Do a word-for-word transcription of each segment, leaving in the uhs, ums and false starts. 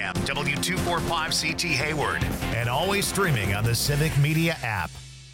A M, W two forty-five C T Hayward, and always streaming on the Civic Media app.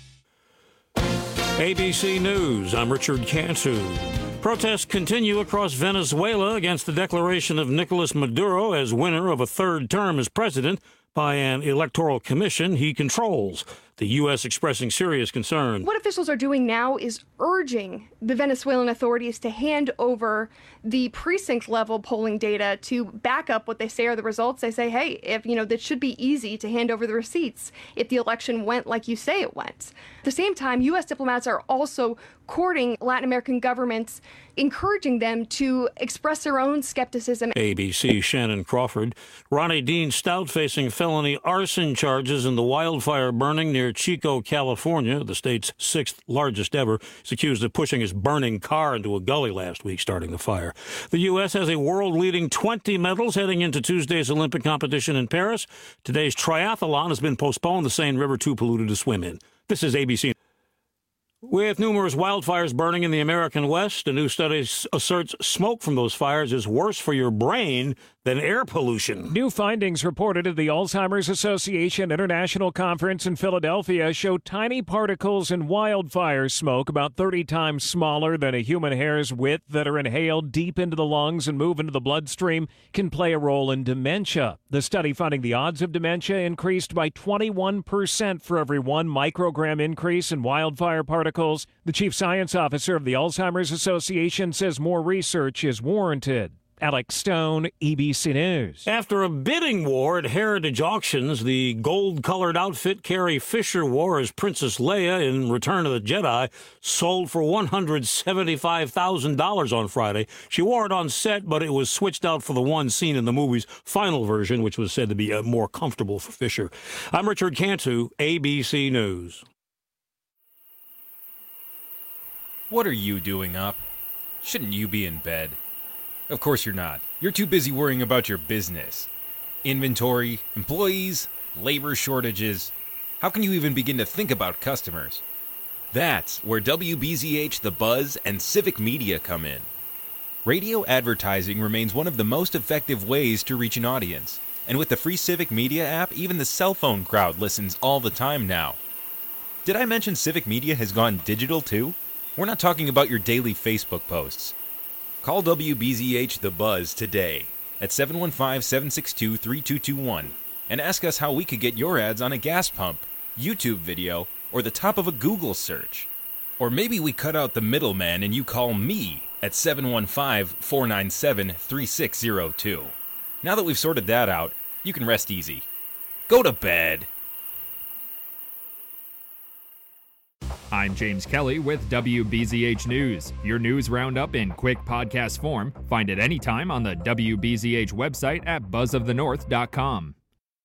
A B C News, I'm Richard Cantu. Protests continue across Venezuela against the declaration of Nicolas Maduro as winner of a third term as president by an electoral commission he controls. The U S expressing serious concern. What officials are doing now is urging the Venezuelan authorities to hand over the precinct-level polling data to back up what they say are the results. They say, hey, if you know, that should be easy to hand over the receipts if the election went like you say it went. At the same time, U S diplomats are also courting Latin American governments, encouraging them to express their own skepticism. A B C Shannon Crawford. Ronnie Dean Stout facing felony arson charges in the wildfire burning near Chico, California, the state's sixth largest ever. He's accused of pushing his burning car into a gully last week, starting the fire. The U S has a world-leading twenty medals heading into Tuesday's Olympic competition in Paris. Today's triathlon has been postponed. The Seine River too polluted to swim in. This is A B C. With numerous wildfires burning in the American West, a new study asserts smoke from those fires is worse for your brain than air pollution. New findings reported at the Alzheimer's Association International Conference in Philadelphia show tiny particles in wildfire smoke about thirty times smaller than a human hair's width that are inhaled deep into the lungs and move into the bloodstream can play a role in dementia. The study finding the odds of dementia increased by twenty-one percent for every one microgram increase in wildfire particles. The chief science officer of the Alzheimer's Association says more research is warranted. Alex Stone, A B C News. After a bidding war at Heritage Auctions, the gold-colored outfit Carrie Fisher wore as Princess Leia in Return of the Jedi sold for one hundred seventy-five thousand dollars on Friday. She wore it on set, but it was switched out for the one seen in the movie's final version, which was said to be uh, more comfortable for Fisher. I'm Richard Cantu, A B C News. What are you doing up? Shouldn't you be in bed? Of course you're not. You're too busy worrying about your business. Inventory, employees, labor shortages. How can you even begin to think about customers? That's where W B Z H, The Buzz, and Civic Media come in. Radio advertising remains one of the most effective ways to reach an audience. And with the free Civic Media app, even the cell phone crowd listens all the time now. Did I mention Civic Media has gone digital too? We're not talking about your daily Facebook posts. Call W B Z H The Buzz today at seven one five, seven six two, three two two one and ask us how we could get your ads on a gas pump, YouTube video, or the top of a Google search. Or maybe we cut out the middleman and you call me at seven one five, four nine seven, three six zero two. Now that we've sorted that out, you can rest easy. Go to bed. I'm James Kelly with W B Z H News, your news roundup in quick podcast form. Find it anytime on the W B Z H website at buzz of the north dot com.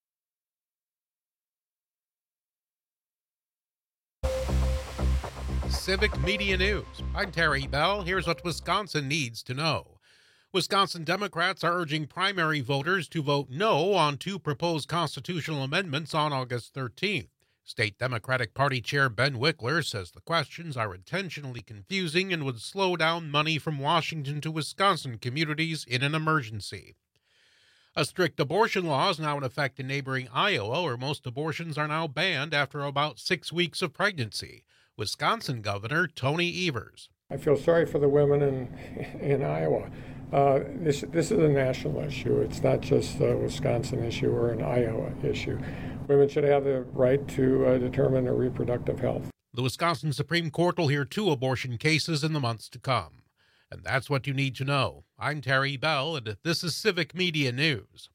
Civic Media News. I'm Terry Bell. Here's what Wisconsin needs to know. Wisconsin Democrats are urging primary voters to vote no on two proposed constitutional amendments on August thirteenth. State Democratic Party Chair Ben Wickler says the questions are intentionally confusing and would slow down money from Washington to Wisconsin communities in an emergency. A strict abortion law is now in effect in neighboring Iowa, where most abortions are now banned after about six weeks of pregnancy. Wisconsin Governor Tony Evers. I feel sorry for the women in in Iowa. Uh, this this is a national issue. It's not just a Wisconsin issue or an Iowa issue. Women should have the right to uh, determine their reproductive health. The Wisconsin Supreme Court will hear two abortion cases in the months to come. And that's what you need to know. I'm Terry Bell, and this is Civic Media News.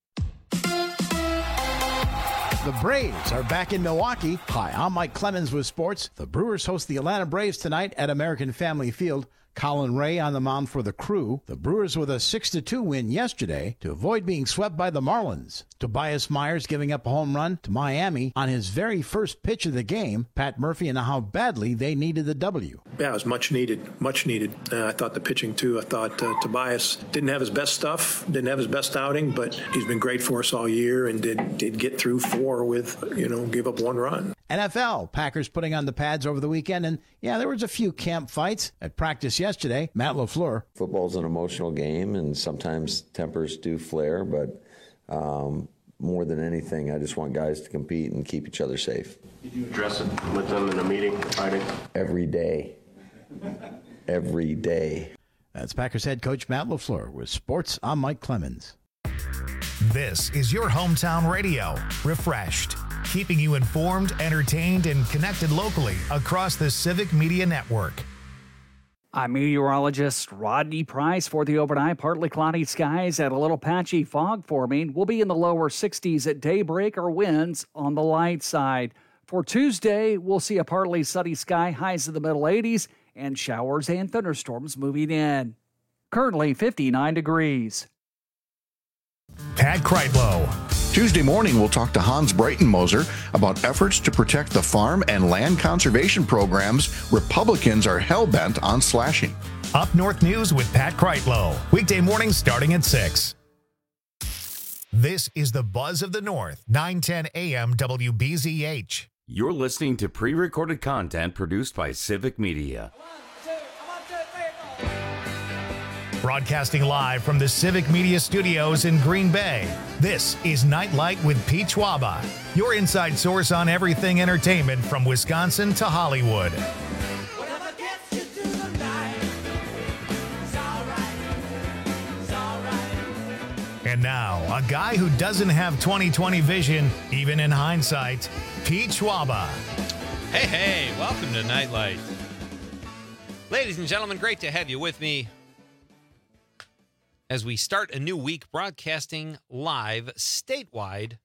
The Braves are back in Milwaukee. Hi, I'm Mike Clemens with sports. The Brewers host the Atlanta Braves tonight at American Family Field. Colin Ray on the mound for the Crew. The Brewers with a six to two win yesterday to avoid being swept by the Marlins. Tobias Myers giving up a home run to Miami on his very first pitch of the game. Pat Murphy and how badly they needed the W. Yeah, it was much needed, much needed. Uh, I thought the pitching, too. I thought uh, Tobias didn't have his best stuff, didn't have his best outing, but he's been great for us all year and did, did get through four with, you know, give up one run. N F L, Packers putting on the pads over the weekend, and yeah, there was a few camp fights at practice yesterday. Matt LaFleur. Football's an emotional game, and sometimes tempers do flare, but Um, more than anything, I just want guys to compete and keep each other safe. Did you address it with them in a meeting Friday? Every day. Every day. That's Packers head coach Matt LaFleur with sports. I'm Mike Clemens. This is your hometown radio, Refreshed, keeping you informed, entertained, and connected locally across the Civic Media Network. I'm meteorologist Rodney Price for the overnight. Partly cloudy skies and a little patchy fog forming. We'll be in the lower sixties at daybreak, or winds on the light side. For Tuesday, we'll see a partly sunny sky, highs in the middle eighties, and showers and thunderstorms moving in. Currently fifty-nine degrees. Pat Kreitlow. Tuesday morning, we'll talk to Hans Breitenmoser about efforts to protect the farm and land conservation programs Republicans are hell-bent on slashing. Up North News with Pat Kreitlow. Weekday mornings starting at six. This is the Buzz of the North, nine ten A M W B Z H. You're listening to pre-recorded content produced by Civic Media. Broadcasting live from the Civic Media Studios in Green Bay, this is Nightlight with Pete Schwaba, your inside source on everything entertainment from Wisconsin to Hollywood. And now, a guy who doesn't have twenty twenty vision, even in hindsight, Pete Schwaba. Hey, hey, welcome to Nightlight. Ladies and gentlemen, great to have you with me as we start a new week broadcasting live statewide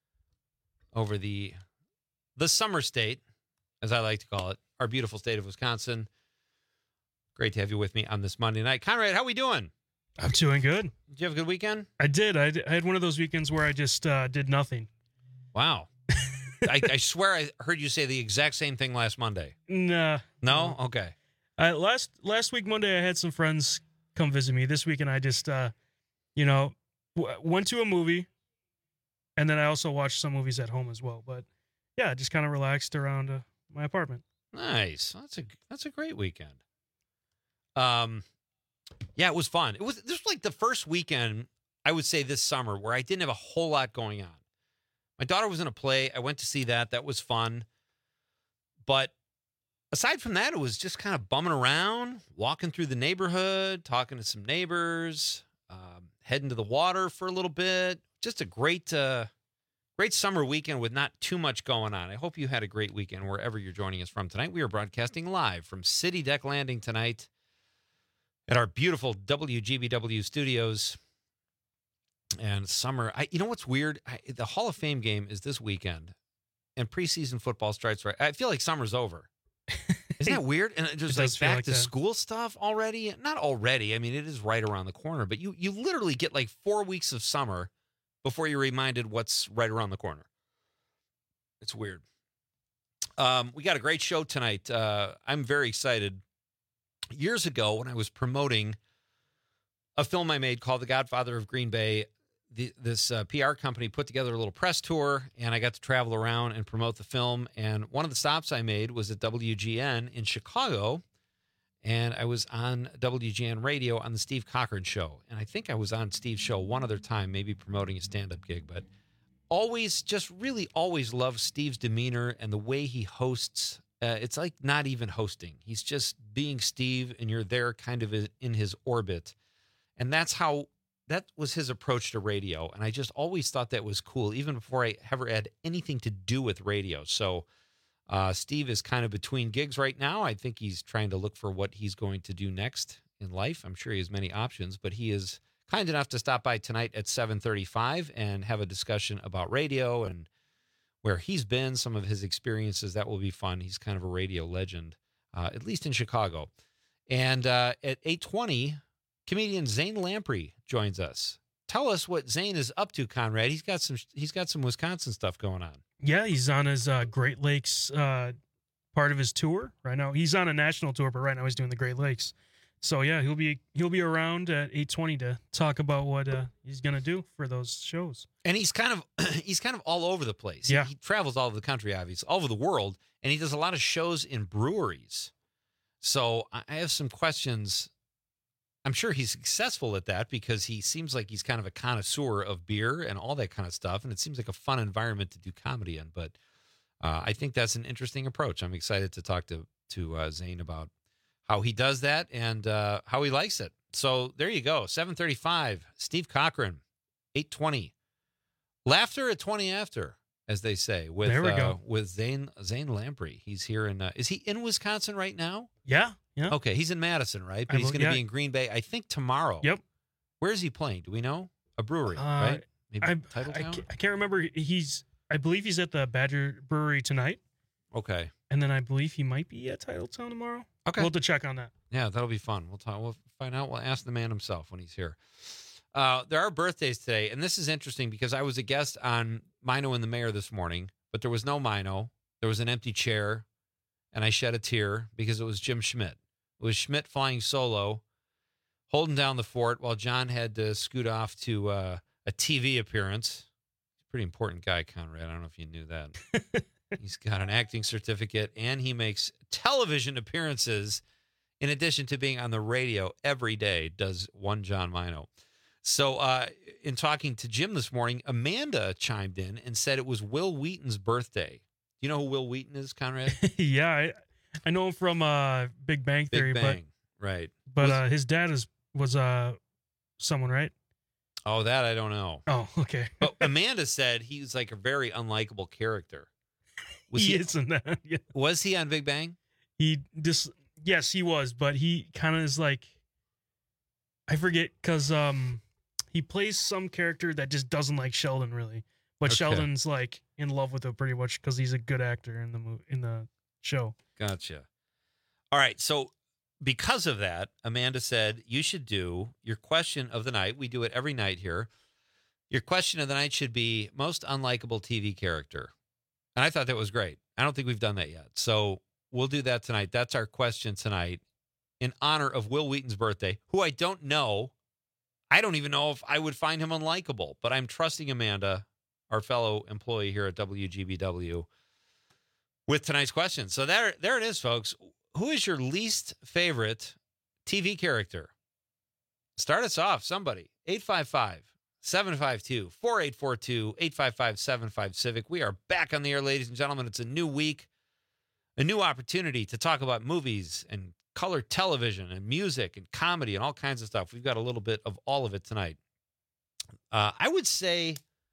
over the the summer state, as I like to call it, our beautiful state of Wisconsin. Great to have you with me on this Monday night. Conrad, how we doing? I'm doing good. Did you have a good weekend? I did. I, did. I had one of those weekends where I just uh, did nothing. Wow. I, I swear I heard you say the exact same thing last Monday. Nah. No? Okay. Uh, last last week, Monday, I had some friends come visit me. This weekend, I just, uh, you know, w- went to a movie, and then I also watched some movies at home as well. But, yeah, just kind of relaxed around uh, my apartment. Nice. That's a that's a great weekend. Um, yeah, it was fun. It was this was like the first weekend, I would say, this summer where I didn't have a whole lot going on. My daughter was in a play. I went to see that. That was fun. But aside from that, it was just kind of bumming around, walking through the neighborhood, talking to some neighbors, um, heading to the water for a little bit. Just a great, uh, great summer weekend with not too much going on. I hope you had a great weekend wherever you're joining us from tonight. We are broadcasting live from City Deck Landing tonight at our beautiful W G B W studios. And summer, I, you know what's weird? I, the Hall of Fame game is this weekend, and preseason football starts right. I feel like summer's over. Isn't that weird? And there's like back like to that. school stuff already. Not already. I mean, it is right around the corner, but you you literally get like four weeks of summer before you're reminded what's right around the corner. It's weird. Um, we got a great show tonight. Uh, I'm very excited. Years ago, when I was promoting a film I made called The Godfather of Green Bay, the, this uh, P R company put together a little press tour, and I got to travel around and promote the film. And one of the stops I made was at W G N in Chicago, and I was on W G N radio on the Steve Cochran Show. And I think I was on Steve's show one other time, maybe promoting a stand-up gig. But always, just really always loved Steve's demeanor and the way he hosts. Uh, it's like not even hosting. He's just being Steve, and you're there kind of in his orbit. And that's how... that was his approach to radio, and I just always thought that was cool, even before I ever had anything to do with radio. So uh, Steve is kind of between gigs right now. I think he's trying to look for what he's going to do next in life. I'm sure he has many options, but he is kind enough to stop by tonight at seven thirty-five and have a discussion about radio and where he's been, some of his experiences. That will be fun. He's kind of a radio legend, uh, at least in Chicago. And uh, at eight twenty... comedian Zane Lamprey joins us. Tell us what Zane is up to, Conrad. He's got some. He's got some Wisconsin stuff going on. Yeah, he's on his uh, Great Lakes uh, part of his tour right now. He's on a national tour, but right now he's doing the Great Lakes. So yeah, he'll be he'll be around at eight twenty to talk about what uh, he's gonna do for those shows. And he's kind of he's kind of all over the place. Yeah, he, he travels all over the country, obviously, all over the world, and he does a lot of shows in breweries. So I have some questions. I'm sure he's successful at that because he seems like he's kind of a connoisseur of beer and all that kind of stuff. And it seems like a fun environment to do comedy in. But uh, I think that's an interesting approach. I'm excited to talk to, to uh, Zane about how he does that and uh, how he likes it. So there you go. seven thirty-five, Steve Cochran, eight twenty. Laughter at twenty after, as they say, with there we uh, go. with Zane Zane Lamprey. He's here in. Uh, is he in Wisconsin right now? Yeah, yeah. Okay, he's in Madison, right? But I he's will- going to yeah. be in Green Bay, I think, tomorrow. Yep. Where is he playing? Do we know? A brewery, Uh, right? Maybe I, Title I, Town? ca- I can't remember. He's, I believe he's at the Badger Brewery tonight, Okay. and then I believe he might be at Titletown tomorrow. Okay. We'll have to check on that. Yeah, that'll be fun. We'll talk. We'll find out. We'll ask the man himself when he's here. Uh, there are birthdays today, and this is interesting because I was a guest on Mino and the Mayor this morning, but there was no Mino. There was an empty chair, and I shed a tear because it was Jim Schmidt. It was Schmidt flying solo, holding down the fort while John had to scoot off to uh, a T V appearance. Pretty important guy, Conrad. I don't know if you knew that. He's got an acting certificate, and he makes television appearances in addition to being on the radio every day, does one John Mino. So uh, in talking to Jim this morning, Amanda chimed in and said it was Will Wheaton's birthday. Do you know who Will Wheaton is, Conrad? yeah, I, I know him from uh, Big Bang Theory, Big Bang, right. but but Was- uh, his dad is was uh someone, right? Oh, that I don't know. Oh, okay. But Amanda said he's like a very unlikable character. Was he, he, is in that. Yeah. was he on Big Bang? He just yes, he was, but he kind of is like I forget because um he plays some character that just doesn't like Sheldon really, but Okay. Sheldon's like in love with him pretty much because he's a good actor in the movie in the show. Gotcha. All right. So because of that, Amanda said you should do your question of the night. We do it every night here. Your question of the night should be most unlikable T V character. And I thought that was great. I don't think we've done that yet. So we'll do that tonight. That's our question tonight in honor of Will Wheaton's birthday, who I don't know. I don't even know if I would find him unlikable, but I'm trusting Amanda, our fellow employee here at W G B W, with tonight's question. So there, there it is, folks. Who is your least favorite T V character? Start us off, somebody. eight five five, seven five two, four eight four two, eight five five seven five Civic. We are back on the air, ladies and gentlemen. It's a new week, a new opportunity to talk about movies and color television and music and comedy and all kinds of stuff. We've got a little bit of all of it tonight. Uh, I would say,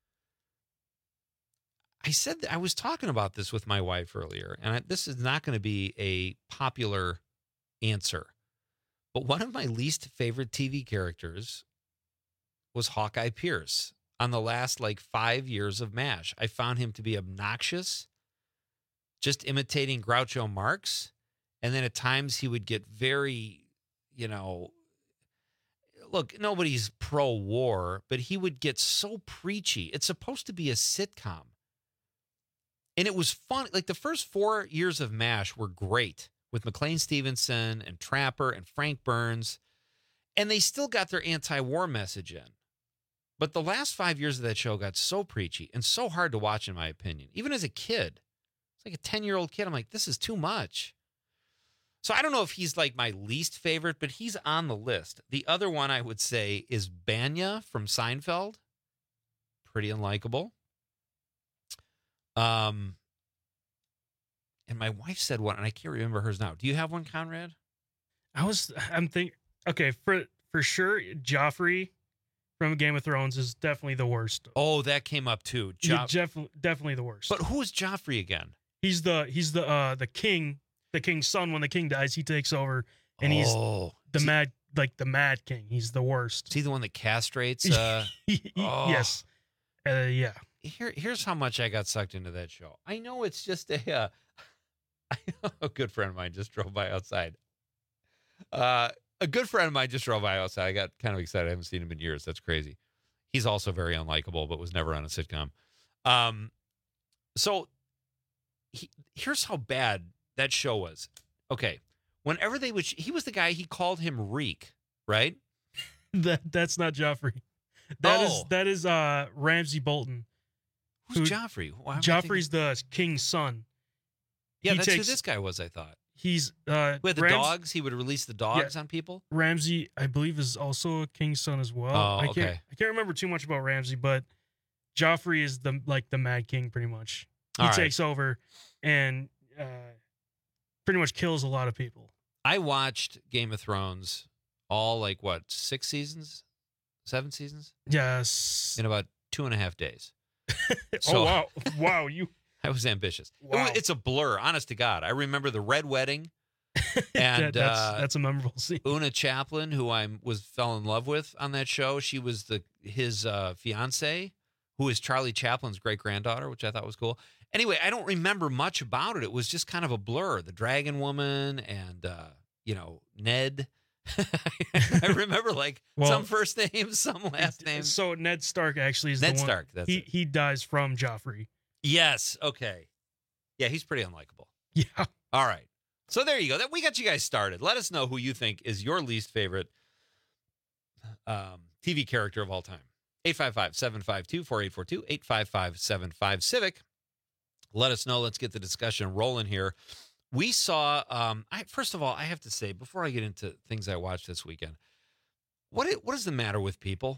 I said that I was talking about this with my wife earlier, and I, this is not going to be a popular answer, but one of my least favorite T V characters was Hawkeye Pierce on the last like five years of MASH. I found him to be obnoxious, just imitating Groucho Marx. And then at times he would get very, you know, look, nobody's pro-war, but he would get so preachy. It's supposed to be a sitcom. And it was fun. Like the first four years of MASH were great with McLean Stevenson and Trapper and Frank Burns. And they still got their anti-war message in. But the last five years of that show got so preachy and so hard to watch, in my opinion. Even as a kid, it's like a ten-year-old kid. I'm like, this is too much. So I don't know if he's like my least favorite, but he's on the list. The other one I would say is Banya from Seinfeld. Pretty unlikable. Um, and my wife said one, and I can't remember hers now. Do you have one, Conrad? I was I'm think okay for for sure Joffrey from Game of Thrones is definitely the worst. Oh, that came up too. Yeah, Joff- def- definitely the worst. But who is Joffrey again? He's the he's the uh the king, the king's son. When the king dies, he takes over, and he's Oh. the mad like the mad king. He's the worst. Is he the one that castrates? Uh, oh. Yes. Uh, yeah. Here, here's how much I got sucked into that show. I know it's just a, uh, I know a good friend of mine just drove by outside. Uh, a good friend of mine just drove by outside. I got kind of excited. I haven't seen him in years. That's crazy. He's also very unlikable, but was never on a sitcom. Um, so he, here's how bad that show was. Okay. Whenever they would, he was the guy, he called him Reek, right? That that's not Joffrey. That is Oh. that is uh Ramsay Bolton. Who's Who- Joffrey? Why am I Joffrey's the king's son. Yeah, He that's takes- who this guy was, I thought. he's uh, with the Rams- dogs. He would release the dogs Yeah. on people. Ramsey, I believe, is also a king's son as well. Oh, I can't, okay. I can't remember too much about Ramsey, but Joffrey is the like the Mad King, pretty much. He All right. takes over and uh, pretty much kills a lot of people. I watched Game of Thrones all like what six seasons, seven seasons Yes. in about two and a half days. oh wow, wow! You. I was ambitious. It Wow. wa- it's a blur, honest to God. I remember the Red Wedding, and That- that's, uh, that's a memorable scene. Una Chaplin, who I was fell in love with on that show. She was the his uh, fiance, who is Charlie Chaplin's great granddaughter, which I thought was cool. Anyway, I don't remember much about it. It was just kind of a blur. The Dragon Woman and uh, you know Ned. I remember like Well, some first names, some last names. So Ned Stark actually is Ned the one. Stark, that's he it. he dies from Joffrey. Yes. Okay. Yeah, he's pretty unlikable. Yeah. All right. So there you go. That we got you guys started. Let us know who you think is your least favorite um, T V character of all time. eight five five, seven five two, four eight four two, eight five five, seven five Civic. Let us know. Let's get the discussion rolling here. We saw, um, I, first of all, I have to say, before I get into things I watched this weekend, what i- what is the matter with people?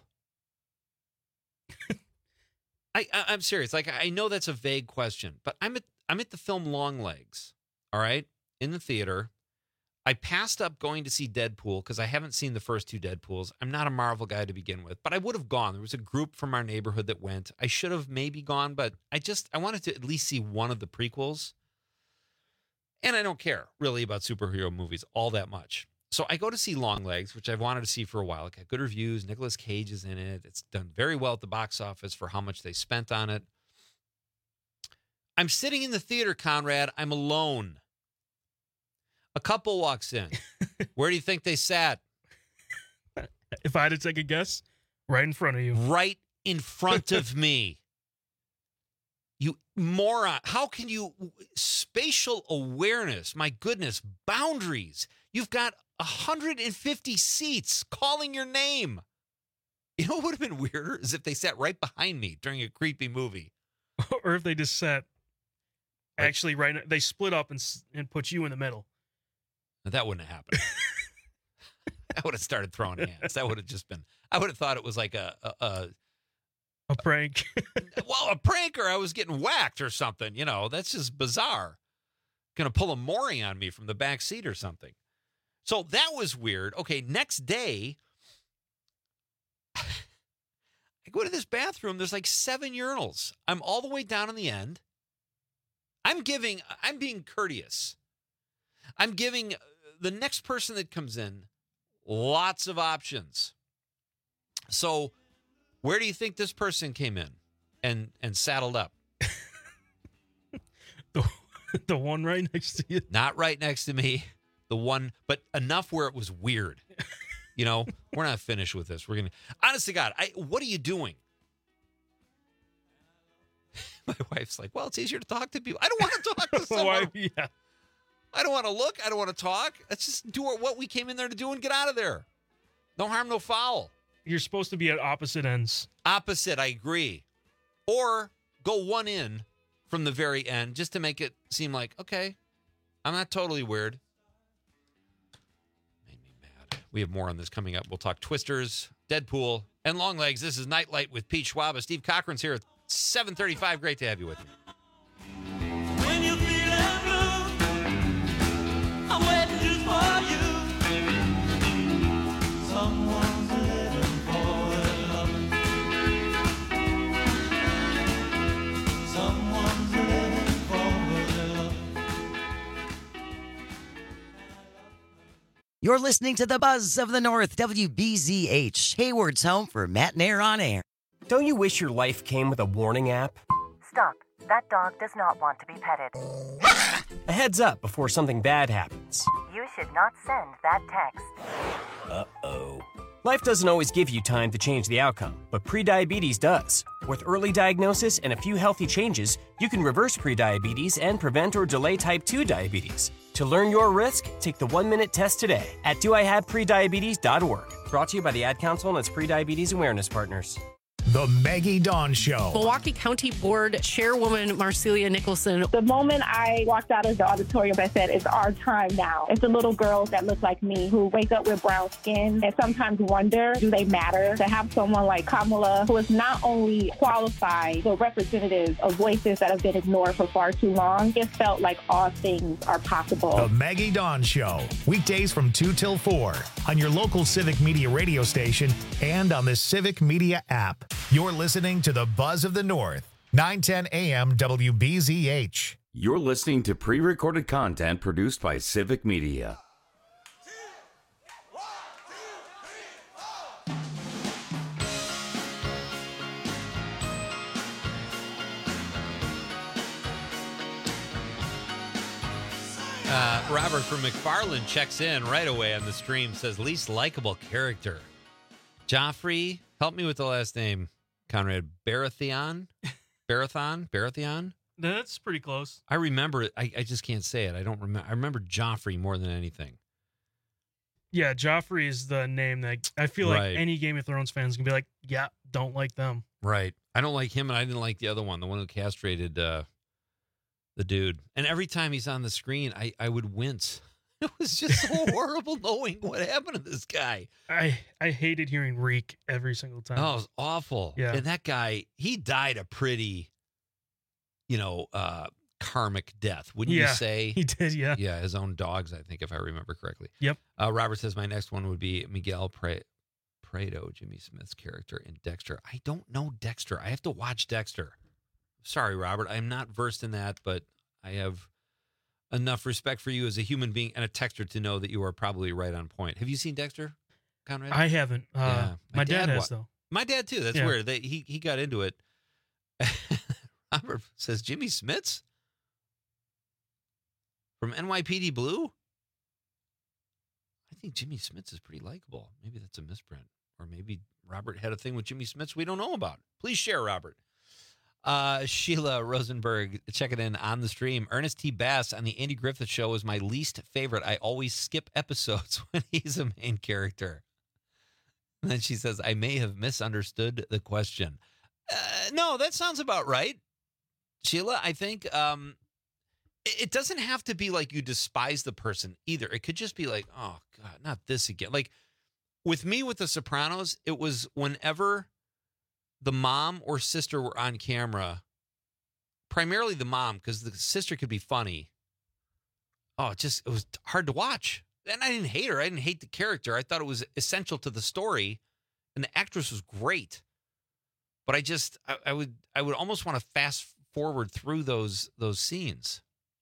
I, I I'm serious. Like, I know that's a vague question, but I'm at I'm at the film Longlegs, all right, in the theater. I passed up going to see Deadpool because I haven't seen the first two Deadpools. I'm not a Marvel guy to begin with, but I would have gone. There was a group from our neighborhood that went. I should have maybe gone, but I just I wanted to at least see one of the prequels. And I don't care really about superhero movies all that much. So I go to see Longlegs, which I've wanted to see for a while. It got good reviews. Nicolas Cage is in it. It's done very well at the box office for how much they spent on it. I'm sitting in the theater, Conrad. I'm alone. A couple walks in. Where do you think they sat? If I had to take a guess, right in front of you. Right in front of me. You moron. How can you... Spatial awareness. My goodness. Boundaries. You've got one hundred fifty seats calling your name. You know what would have been weirder is if they sat right behind me during a creepy movie. Or if they just sat actually right. They split up and s- and put you in the middle. That wouldn't have happened. I would have started throwing hands. That would have just been... I would have thought it was like a... a, a A prank. well, a prank, or I was getting whacked or something. You know, that's just bizarre. Gonna pull a Maury on me from the back seat or something. So that was weird. Okay, next day, I go to this bathroom. There's like seven urinals. I'm all the way down in the end. I'm giving, I'm being courteous. I'm giving the next person that comes in lots of options. So where do you think this person came in and, and saddled up? the, the one right next to you. Not right next to me. The one, but enough where it was weird. You know, we're not finished with this. We're going to, honest to God, I, what are you doing? My wife's like, well, it's easier to talk to people. I don't want to talk to someone. Why- yeah. I don't want to look. I don't want to talk. Let's just do what we came in there to do and get out of there. No harm, no foul. You're supposed to be at opposite ends. Opposite, I agree. Or go one in from the very end just to make it seem like, okay, I'm not totally weird. Made me mad. We have more on this coming up. We'll talk Twisters, Deadpool, and Longlegs. This is Nightlight with Pete Schwab. Steve Cochran's here at seven thirty-five. Great to have you with me. When you feeling blue, I'm waiting just for you. Someone's living for love. Someone's living for love. You're listening to the Buzz of the North, W B Z H, Hayward's home for Matt and Air on Air. Don't you wish your life came with a warning app? Stop. That dog does not want to be petted. A heads up before something bad happens. You should not send that text. Uh-oh. Life doesn't always give you time to change the outcome, but prediabetes does. With early diagnosis and a few healthy changes, you can reverse prediabetes and prevent or delay type two diabetes. To learn your risk, take the one-minute test today at do I have prediabetes dot org. Brought to you by the Ad Council and its prediabetes awareness partners. The Maggie Dawn Show. Milwaukee County Board Chairwoman Marcelia Nicholson. The moment I walked out of the auditorium, I said, it's our time now. It's the little girls that look like me who wake up with brown skin and sometimes wonder, do they matter? To have someone like Kamala, who is not only qualified, but representative of voices that have been ignored for far too long, it felt like all things are possible. The Maggie Dawn Show. Weekdays from two till four on your local Civic Media radio station and on the Civic Media app. You're listening to the Buzz of the North, nine ten A M W B Z H. You're listening to pre-recorded content produced by Civic Media. Uh, Robert from McFarland checks in right away on the stream, says least likable character. Joffrey, help me with the last name, Conrad. Baratheon? Barathon? Baratheon? That's pretty close. I remember it. I, I just can't say it. I don't remember. I remember Joffrey more than anything. Yeah, Joffrey is the name that I feel like Right. any Game of Thrones fans can be like, yeah, don't like them. Right. I don't like him, and I didn't like the other one, the one who castrated uh, the dude. And every time he's on the screen, I, I would wince. It was just so horrible knowing what happened to this guy. I I hated hearing Reek every single time. Oh, it was awful. Yeah. And that guy, he died a pretty, you know, uh, karmic death, wouldn't Yeah, you say? he did, yeah. Yeah, his own dogs, I think, if I remember correctly. Yep. Uh, Robert says my next one would be Miguel Pre- Prado, Jimmy Smith's character in Dexter. I don't know Dexter. I have to watch Dexter. Sorry, Robert. I'm not versed in that, but I have enough respect for you as a human being and a texter to know that you are probably right on point. Have you seen Dexter, Conrad? I haven't. Uh, Yeah. My, dad, has, wa- though. My dad, too. That's Yeah. weird. They, he, he got into it. Robert says, Jimmy Smits? From N Y P D Blue? I think Jimmy Smits is pretty likable. Maybe that's a misprint. Or maybe Robert had a thing with Jimmy Smits we don't know about. Please share, Robert. Uh, Sheila Rosenberg checking in on the stream. Ernest T. Bass on the Andy Griffith Show is my least favorite. I always skip episodes when he's a main character. And then she says, I may have misunderstood the question. Uh, no, that sounds about right. Sheila, I think um, it, it doesn't have to be like you despise the person either. It could just be like, oh, God, not this again. Like with me with The Sopranos, it was whenever the mom or sister were on camera, primarily the mom, because the sister could be funny. Oh, it just, it was hard to watch. And I didn't hate her. I didn't hate the character. I thought it was essential to the story, and the actress was great. But I just, I, I would, I would almost want to fast forward through those those scenes.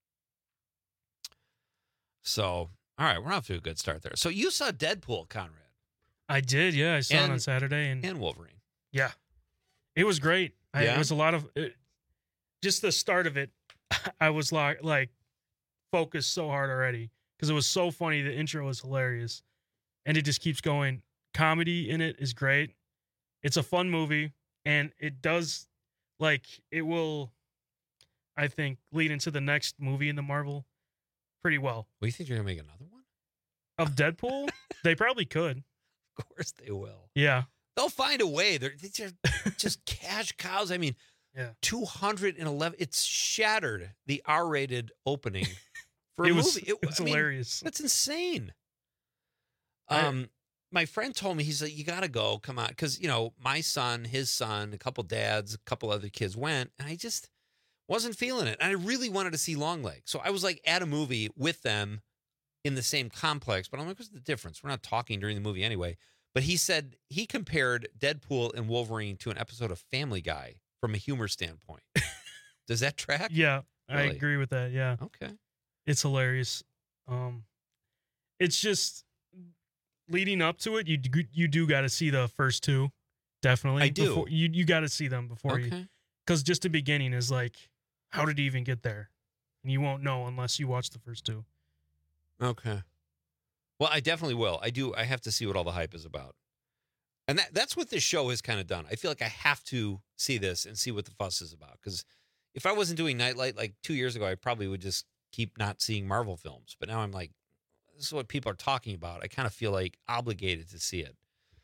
So, all right, we're off to a good start there. So you saw Deadpool, Conrad. I did, yeah. I saw it And- on Saturday. And, and Wolverine. Yeah. It was great. I, Yeah? It was a lot of, it, just the start of it, I was like, like focused so hard already because it was so funny. The intro was hilarious. And it just keeps going. Comedy in it is great. It's a fun movie. And it does, like, it will, I think, lead into the next movie in the Marvel pretty well. Well, you think you're going to make another one? Of Deadpool? They probably could. Of course they will. Yeah. They'll find a way. They're, they're just cash cows. I mean, yeah. two hundred eleven. It's shattered the R-rated opening for a It was- movie. it's I mean, hilarious. That's insane. I- Um, my friend told me, he's like, you got to go. Come on. Because, you know, my son, his son, a couple dads, a couple other kids went. And I just wasn't feeling it. And I really wanted to see Longleg. So I was like at a movie with them in the same complex. But I'm like, what's the difference? We're not talking during the movie anyway. But he said he compared Deadpool and Wolverine to an episode of Family Guy from a humor standpoint. Does that track? Yeah, I Really? agree with that. Yeah. Okay. It's hilarious. Um, it's just leading up to it. You do, you do got to see the first two, definitely. I do. Before, you you got to see them before you, Okay. because just the beginning is like, how did he even get there? And you won't know unless you watch the first two. Okay. Well, I definitely will. I do. I have to see what all the hype is about. And that, that's what this show has kind of done. I feel like I have to see this and see what the fuss is about. Because if I wasn't doing Nightlight like two years ago, I probably would just keep not seeing Marvel films. But now I'm like, this is what people are talking about. I kind of feel like obligated to see it.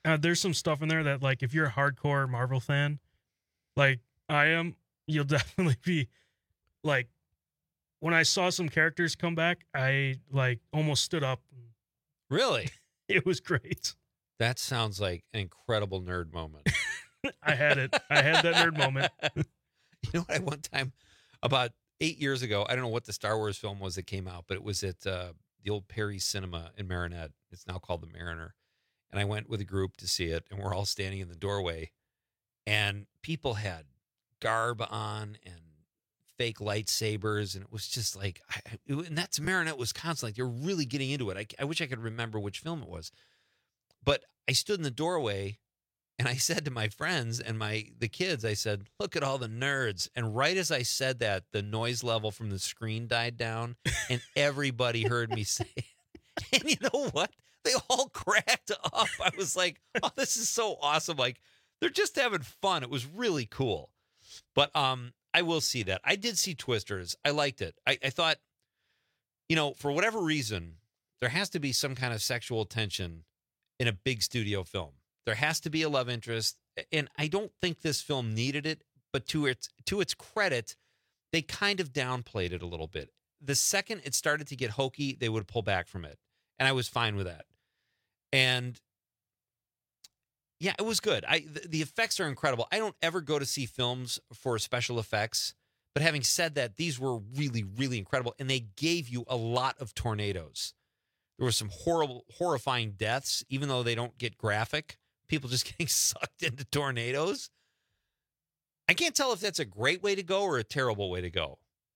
Uh, there's some stuff in there that, like, if you're a hardcore Marvel fan, like I am, you'll definitely be, like, when I saw some characters come back, I, like, almost stood up. Really? It was great. That sounds like an incredible nerd moment. I had it. I had that nerd moment. You know what? I one time, about eight years ago, I don't know what the Star Wars film was that came out, but it was at uh, the old Perry Cinema in Marinette. It's now called the Mariner. And I went with a group to see it, and we're all standing in the doorway, and people had garb on and fake lightsabers, and it was just like, I, it, and that's Marinette, Wisconsin. Like, they're really getting into it. I, I wish I could remember which film it was, but I stood in the doorway, and I said to my friends and my the kids, I said, "Look at all the nerds." And right as I said that, the noise level from the screen died down, and everybody heard me say it. And you know what? They all cracked up. I was like, oh, this is so awesome. Like, they're just having fun. It was really cool. But um, I will see that. I did see Twisters. I liked it. I, I thought, you know, for whatever reason, there has to be some kind of sexual tension in a big studio film. There has to be a love interest. And I don't think this film needed it, but to its to its credit, they kind of downplayed it a little bit. The second it started to get hokey, they would pull back from it. And I was fine with that. And yeah, it was good. I the, the effects are incredible. I don't ever go to see films for special effects, but having said that, these were really, really incredible, and they gave you a lot of tornadoes. There were some horrible, horrifying deaths, even though they don't get graphic. People just getting sucked into tornadoes. I can't tell if that's a great way to go or a terrible way to go.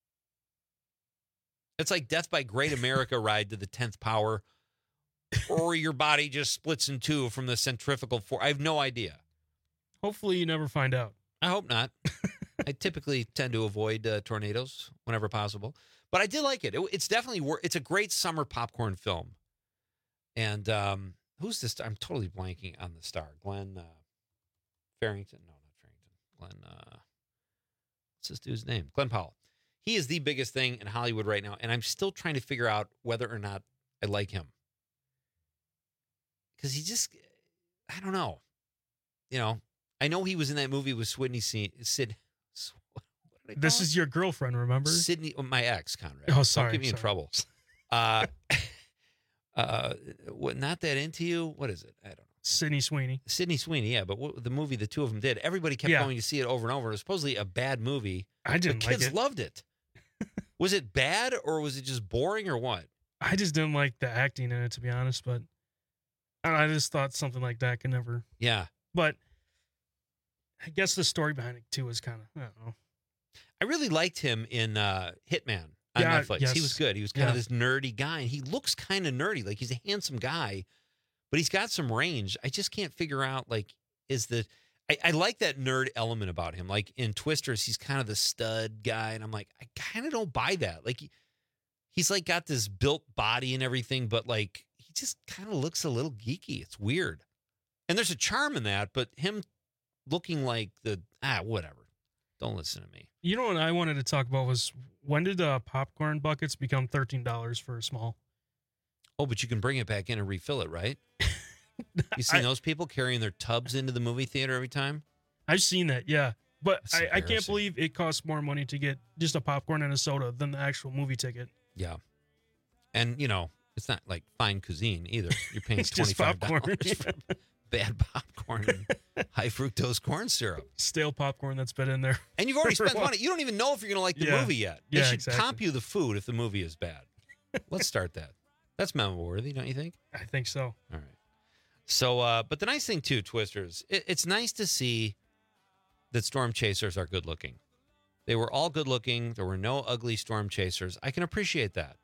It's like Death by Great America ride to the tenth power, or your body just splits in two from the centrifugal force. I have no idea. Hopefully you never find out. I hope not. I typically tend to avoid uh, tornadoes whenever possible. But I did like it. it it's definitely, wor- it's a great summer popcorn film. And um, who's this? I'm totally blanking on the star. Glenn uh, Farrington? No, not Farrington. Glenn, uh, what's this dude's name? Glenn Powell. He is the biggest thing in Hollywood right now. And I'm still trying to figure out whether or not I like him. Because he just, I don't know. You know, I know he was in that movie with Sydney, Sid, what did I This call is it? your girlfriend, remember? Sydney, my ex, Conrad. Oh, sorry. Don't get me sorry. in trouble. Uh, uh, what, Not That Into You? What is it? I don't know. Sydney Sweeney. Sydney Sweeney, yeah. But what, the movie the two of them did, everybody kept Yeah. going to see it over and over. It was supposedly a bad movie. I didn't but like kids it. loved it. Was it bad or was it just boring or what? I just didn't like the acting in it, to be honest, but I, don't know, I just thought something like that could never. Yeah. But I guess the story behind it, too, is kind of, I don't know. I really liked him in uh, Hitman on Yeah, Netflix. yes. He was good. He was kind of Yeah. this nerdy guy, and he looks kind of nerdy. Like, he's a handsome guy, but he's got some range. I just can't figure out, like, is the... I, I like that nerd element about him. Like, in Twisters, he's kind of the stud guy, and I'm like, I kind of don't buy that. Like, he, he's, like, got this built body and everything, but, like, he just kind of looks a little geeky. It's weird. And there's a charm in that, but him looking like the... Ah, whatever. Don't listen to me. You know what I wanted to talk about was, when did uh, popcorn buckets become thirteen dollars for a small? Oh, but you can bring it back in and refill it, right? You seen I- those people carrying their tubs into the movie theater every time? I've seen that, yeah. But That's I, I can't embarrassing. believe it costs more money to get just a popcorn and a soda than the actual movie ticket. Yeah. And, you know, it's not like fine cuisine either. You're paying It's just twenty-five dollars popcorn. for bad popcorn and high fructose corn syrup. Stale popcorn that's been in there. And you've already for a spent while. money. You don't even know if you're going to like the Yeah. movie yet. They Yeah, should exactly. comp you the food if the movie is bad. Let's start that. That's memorable worthy, don't you think? I think so. All right. So, uh, but the nice thing too, Twisters, it, it's nice to see that storm chasers are good looking. They were all good looking. There were no ugly storm chasers. I can appreciate that.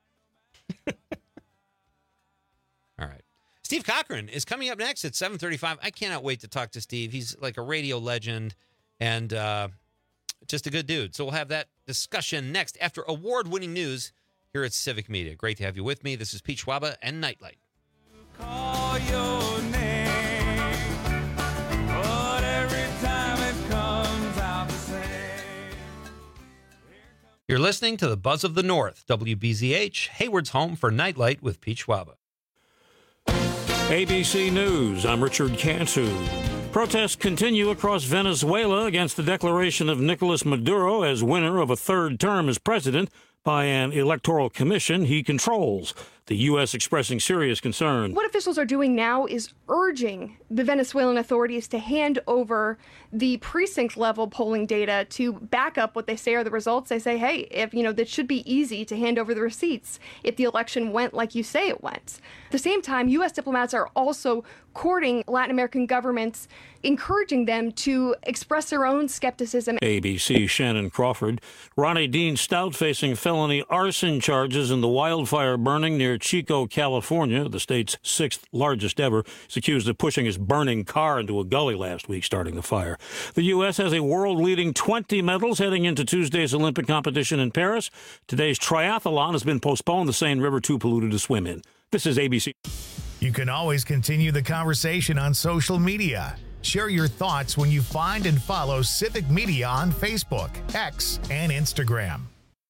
All right. Steve Cochran is coming up next at seven thirty-five. I cannot wait to talk to Steve. He's like a radio legend and uh, just a good dude. So we'll have that discussion next after award-winning news here at Civic Media. Great to have you with me. This is Pete Schwaba and Nightlight. Call your name, but every time it comes out the same. You're listening to the Buzz of the North, W B Z H, Hayward's home for Nightlight with Pete Schwaba. A B C News, I'm Richard Cantu. Protests continue across Venezuela against the declaration of Nicolas Maduro as winner of a third term as president by an electoral commission he controls. The U S expressing serious concern. What officials are doing now is urging the Venezuelan authorities to hand over the precinct level polling data to back up what they say are the results. They say, hey, if you know, that should be easy to hand over the receipts if the election went like you say it went. At the same time, U S diplomats are also courting Latin American governments, encouraging them to express their own skepticism. A B C Shannon Crawford. Ronnie Dean Stout facing felony arson charges in the wildfire burning near Chico, California, the state's sixth largest ever. He's accused of pushing his burning car into a gully last week, starting the fire. The U S has a world-leading twenty medals heading into Tuesday's Olympic competition in Paris. Today's triathlon has been postponed. The Seine River too polluted to swim in. This is A B C. You can always continue the conversation on social media. Share your thoughts when you find and follow Civic Media on Facebook, X, and Instagram.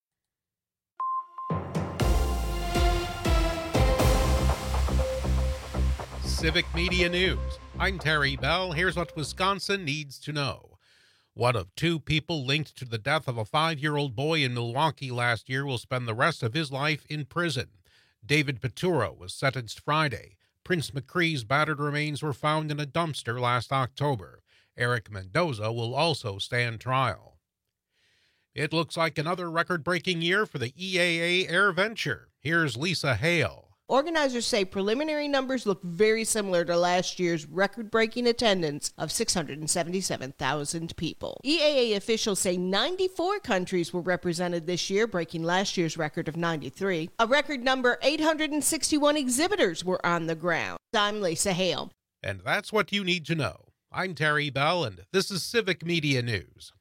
Civic Media News. I'm Terry Bell. Here's what Wisconsin needs to know. One of two people linked to the death of a five-year-old boy in Milwaukee last year will spend the rest of his life in prison. David Peturo was sentenced Friday. Prince McCree's battered remains were found in a dumpster last October. Eric Mendoza will also stand trial. It looks like another record-breaking year for the E A A Air Venture. Here's Lisa Hale. Organizers say preliminary numbers look very similar to last year's record-breaking attendance of six hundred seventy-seven thousand people. E A A officials say ninety-four countries were represented this year, breaking last year's record of ninety-three. A record number eight hundred sixty-one exhibitors were on the ground. I'm Lisa Hale. And that's what you need to know. I'm Terry Bell, and this is Civic Media News.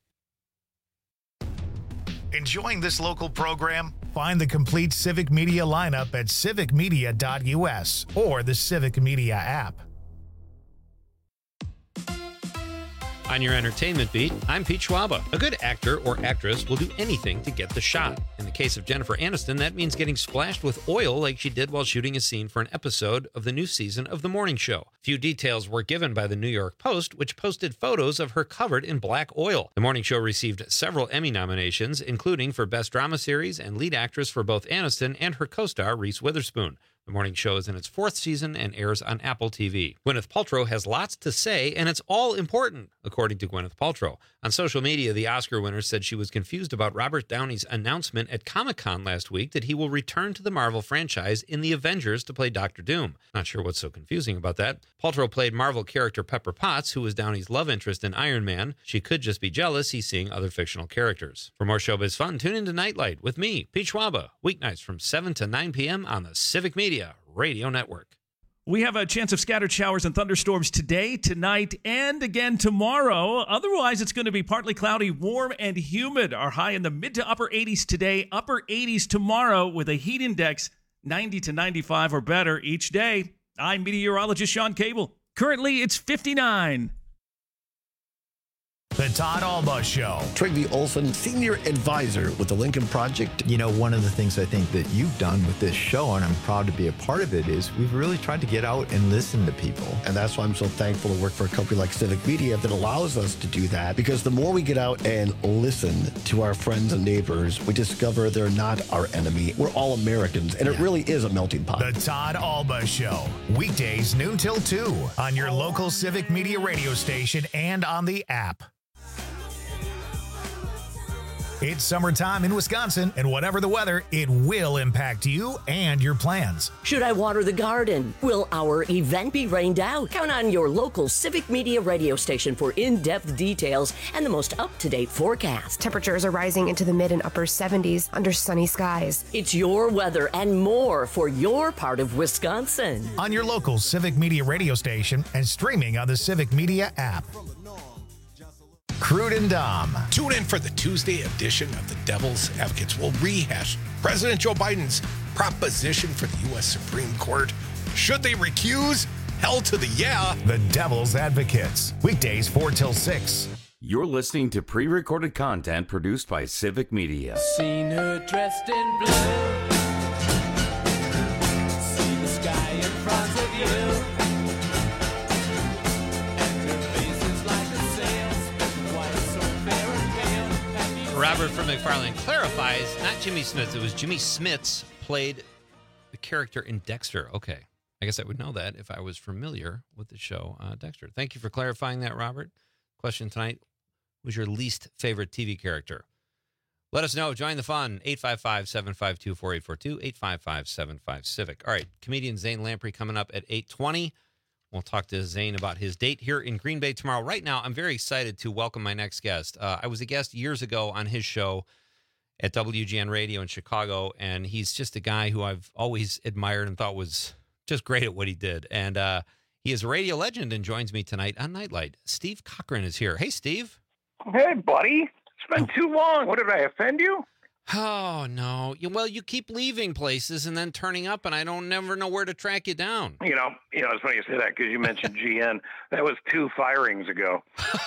Enjoying this local program? Find the complete Civic Media lineup at civic media dot U S or the Civic Media app. On your entertainment beat, I'm Pete Schwaba. A good actor or actress will do anything to get the shot. In the case of Jennifer Aniston, that means getting splashed with oil like she did while shooting a scene for an episode of the new season of The Morning Show. Few details were given by the New York Post, which posted photos of her covered in black oil. The Morning Show received several Emmy nominations, including for Best Drama Series and Lead Actress for both Aniston and her co-star Reese Witherspoon. The Morning Show is in its fourth season and airs on Apple T V. Gwyneth Paltrow has lots to say, and it's all important, according to Gwyneth Paltrow. On social media, the Oscar winner said she was confused about Robert Downey's announcement at Comic-Con last week that he will return to the Marvel franchise in The Avengers to play Doctor Doom. Not sure what's so confusing about that. Paltrow played Marvel character Pepper Potts, who was Downey's love interest in Iron Man. She could just be jealous he's seeing other fictional characters. For more showbiz fun, tune into Nightlight with me, Pete Schwaba, weeknights from seven to nine p.m. on the Civic Media Radio Network. We have a chance of scattered showers and thunderstorms today, tonight, and again tomorrow. Otherwise, it's going to be partly cloudy, warm, and humid. Our high in the mid to upper eighties today, upper eighties tomorrow with a heat index ninety to ninety-five or better each day. I'm meteorologist Sean Cable. Currently, it's fifty-nine. The Todd Alba Show. Trygve Olson, Senior Advisor with the Lincoln Project. You know, one of the things I think that you've done with this show, and I'm proud to be a part of it, is we've really tried to get out and listen to people. And that's why I'm so thankful to work for a company like Civic Media that allows us to do that. Because the more we get out and listen to our friends and neighbors, we discover they're not our enemy. We're all Americans, and yeah. It really is a melting pot. The Todd Alba Show. Weekdays noon till two on your local Civic Media radio station and on the app. It's summertime in Wisconsin, and whatever the weather, it will impact you and your plans. Should I water the garden? Will our event be rained out? Count on your local Civic Media radio station for in-depth details and the most up-to-date forecast. Temperatures are rising into the mid and upper seventies under sunny skies. It's your weather and more for your part of Wisconsin. On your local Civic Media radio station and streaming on the Civic Media app. Crude and Dom. Tune in for the Tuesday edition of the Devil's Advocates. We'll rehash President Joe Biden's proposition for the U S Supreme Court. Should they recuse? Hell to the yeah. The Devil's Advocates. Weekdays four till six. You're listening to pre-recorded content produced by Civic Media. Seen her dressed in blue. See the sky in front of you. Robert from McFarland clarifies, not Jimmy Smits. It was Jimmy Smits played the character in Dexter. Okay. I guess I would know that if I was familiar with the show uh, Dexter. Thank you for clarifying that, Robert. Question tonight, who's your least favorite T V character? Let us know. Join the fun. eight five five, seven five two, four eight four two, eight five five, seven five, Civic. All right, comedian Zane Lamprey coming up at eight twenty. We'll talk to Zane about his date here in Green Bay tomorrow. Right now, I'm very excited to welcome my next guest. Uh, I was a guest years ago on his show at W G N Radio in Chicago, and he's just a guy who I've always admired and thought was just great at what he did. And uh, he is a radio legend and joins me tonight on Nightlight. Steve Cochran is here. Hey, Steve. Hey, buddy. It's been too long. What, did I offend you? Oh, no. You, well, you keep leaving places and then turning up, and I don't never know where to track you down. You know, you know, it's funny you say that because you mentioned G N. That was two firings ago.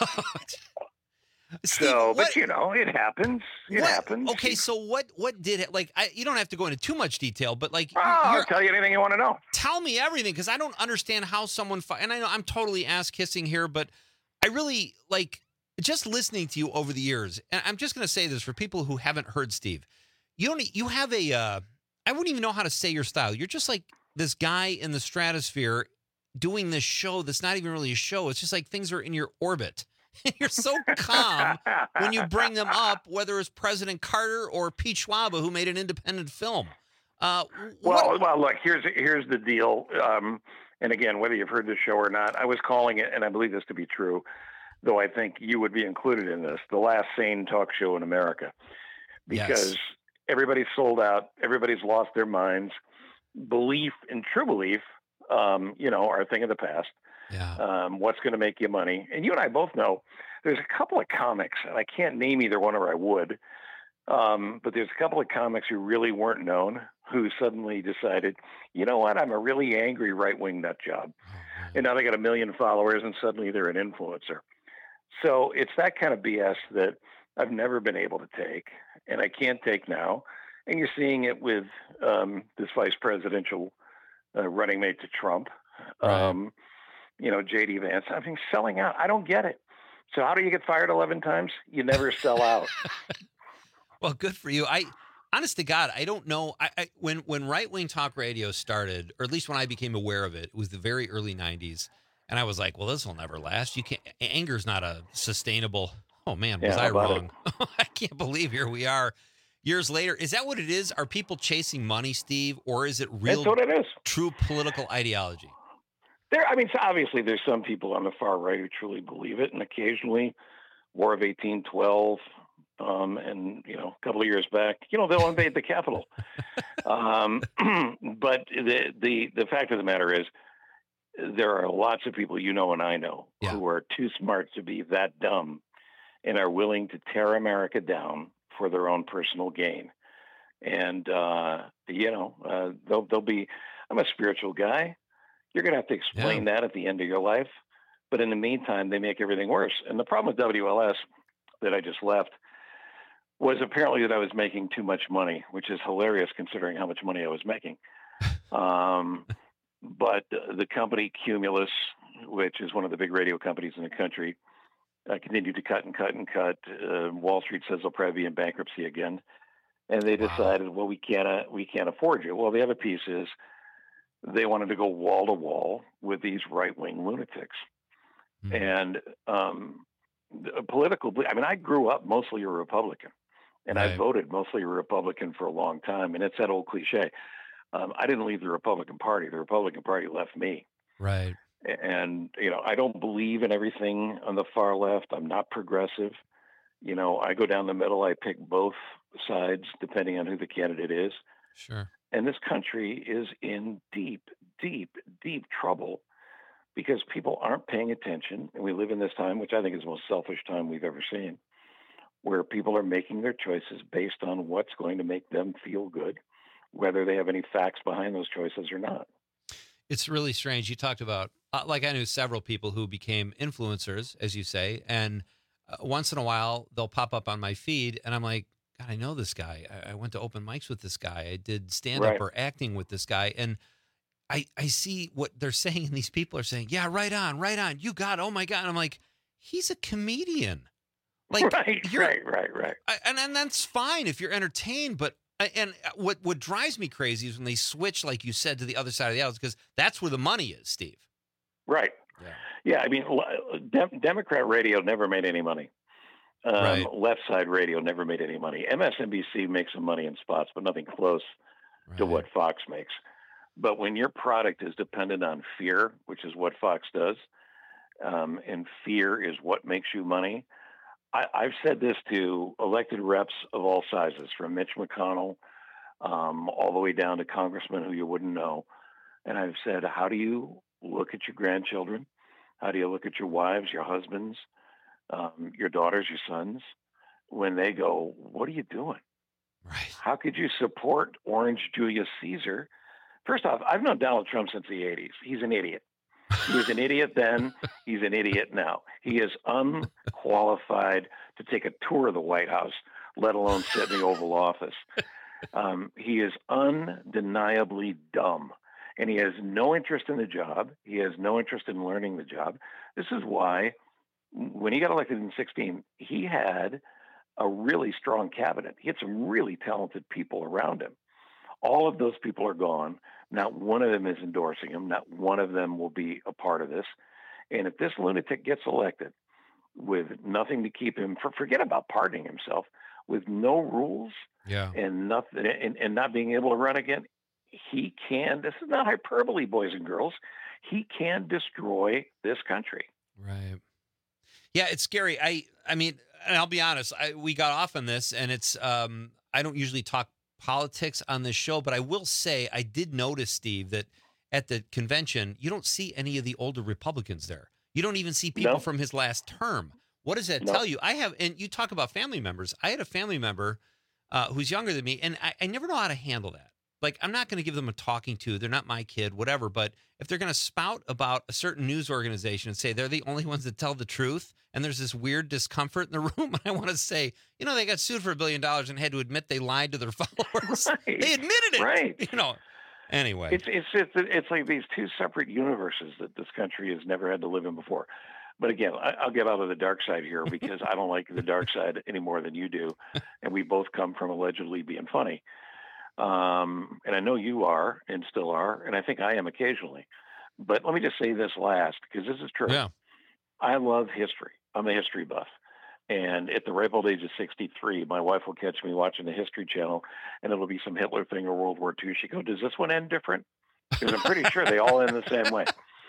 Steve, so, what, but you know, it happens. It what, happens. Okay, so what? What did it like? I, you don't have to go into too much detail, but like, oh, I'll tell you anything you want to know. Tell me everything because I don't understand how someone. Fi- and I know I'm totally ass kissing here, but I really like. Just listening to you over the years, and I'm just going to say this for people who haven't heard Steve. You don't. You have a. Uh, I wouldn't even know how to say your style. You're just like this guy in the stratosphere doing this show that's not even really a show. It's just like things are in your orbit. You're so calm when you bring them up, whether it's President Carter or Pete Schwab, who made an independent film. Uh, well, what- well, look. Here's here's the deal. Um, and again, whether you've heard this show or not, I was calling it, and I believe this to be true. Though I think you would be included in this, the last sane talk show in America, because Yes. everybody's sold out, everybody's lost their minds. Belief and true belief, um, you know, are a thing of the past. Yeah. Um, what's going to make you money? And you and I both know there's a couple of comics, and I can't name either one, or I would. Um, but there's a couple of comics who really weren't known, who suddenly decided, you know what, I'm a really angry right-wing nut job. And now they got a million followers, and suddenly they're an influencer. So it's that kind of B S that I've never been able to take, and I can't take now. And you're seeing it with um, this vice presidential uh, running mate to Trump, um, you know, J D Vance. I mean, selling out. I don't get it. So how do you get fired eleven times? You never sell out. Well, good for you. I, honest to God, I don't know. I, I when when right wing talk radio started, or at least when I became aware of it, it was the very early nineties. And I was like, well, this will never last. You can't, anger's not a sustainable. Oh man, was Yeah, I how about wrong? I can't believe here we are years later. Is that what it is? Are people chasing money, Steve, or is it real? That's what it is. True political ideology. There, I mean, so obviously there's some people on the far right who truly believe it, and occasionally War of eighteen twelve, um, and, you know, a couple of years back, you know, they'll invade the Capitol. um, but the, the, the fact of the matter is, there are lots of people you know and I know Yeah. who are too smart to be that dumb and are willing to tear America down for their own personal gain. And, uh, you know, uh, they'll, they'll be, I'm a spiritual guy. You're going to have to explain that at the end of your life. But in the meantime, they make everything worse. And the problem with W L S that I just left was apparently that I was making too much money, which is hilarious considering how much money I was making. Um, but uh, the company Cumulus, which is one of the big radio companies in the country, uh, continued to cut and cut and cut. Uh, Wall Street says they'll probably be in bankruptcy again. And they decided, well, we can't, uh, we can't afford you. Well, the other piece is they wanted to go wall to wall with these right-wing lunatics. Mm-hmm. And um, the political, I mean, I grew up mostly a Republican, and Right. I voted mostly a Republican for a long time. And it's that old cliche. Um, I didn't leave the Republican Party. The Republican Party left me. Right. And, you know, I don't believe in everything on the far left. I'm not progressive. You know, I go down the middle. I pick both sides depending on who the candidate is. Sure. And this country is in deep, deep, deep trouble because people aren't paying attention. And we live in this time, which I think is the most selfish time we've ever seen, where people are making their choices based on what's going to make them feel good, whether they have any facts behind those choices or not. It's really strange. You talked about, uh, like I knew several people who became influencers, as you say, and uh, once in a while they'll pop up on my feed and I'm like, God, I know this guy. I, I went to open mics with this guy. I did stand-up Right. or acting with this guy. And I, I see what they're saying. And these people are saying, yeah, right on, right on. You got it. Oh my God. And I'm like, he's a comedian. Like, right, you're- right, right, right. I- and and that's fine if you're entertained, but and what what drives me crazy is when they switch, like you said, to the other side of the aisle, because that's where the money is, Steve. Right. Yeah. Yeah, I mean, Dem- Democrat radio never made any money. Um, Right. Left side radio never made any money. M S N B C makes some money in spots, but nothing close to what Fox makes. But when your product is dependent on fear, which is what Fox does, um, and fear is what makes you money, I, I've said this to elected reps of all sizes, from Mitch McConnell um, all the way down to congressmen who you wouldn't know. And I've said, how do you look at your grandchildren? How do you look at your wives, your husbands, um, your daughters, your sons, when they go, what are you doing? Right. How could you support Orange Julius Caesar? First off, I've known Donald Trump since the eighties. He's an idiot. He was an idiot then. He's an idiot now. He is unqualified to take a tour of the White House, let alone sit in the Oval Office. Um, he is undeniably dumb, and he has no interest in the job. He has no interest in learning the job. This is why when he got elected in sixteen, he had a really strong cabinet. He had some really talented people around him. All of those people are gone. Not one of them is endorsing him. Not one of them will be a part of this. And if this lunatic gets elected with nothing to keep him, for, forget about pardoning himself, with no rules Yeah. and nothing, and, and not being able to run again, he can, this is not hyperbole, boys and girls, he can destroy this country. Right. Yeah, it's scary. I I mean, and I'll be honest, I, we got off on this, and it's um I don't usually talk politics on this show, but I will say I did notice, Steve, that at the convention, you don't see any of the older Republicans there. You don't even see people No. from his last term. What does that No. tell you? I have, and you talk about family members. I had a family member uh, who's younger than me, and I, I never know how to handle that. Like, I'm not going to give them a talking to. They're not my kid, whatever. But if they're going to spout about a certain news organization and say they're the only ones that tell the truth, and there's this weird discomfort in the room, I want to say, you know, they got sued for a billion dollars and had to admit they lied to their followers. Right. They admitted it. Right. You know. Anyway. It's, it's, it's, it's like these two separate universes that this country has never had to live in before. But again, I, I'll get out of the dark side here because I don't like the dark side any more than you do. And we both come from allegedly being funny. Um, and I know you are and still are, and I think I am occasionally. But let me just say this last, because this is true. Yeah. I love history. I'm a history buff. And at the ripe old age of sixty-three, my wife will catch me watching the History Channel, and it'll be some Hitler thing or World War Two. She go, does this one end different? Because I'm pretty sure they all end the same way.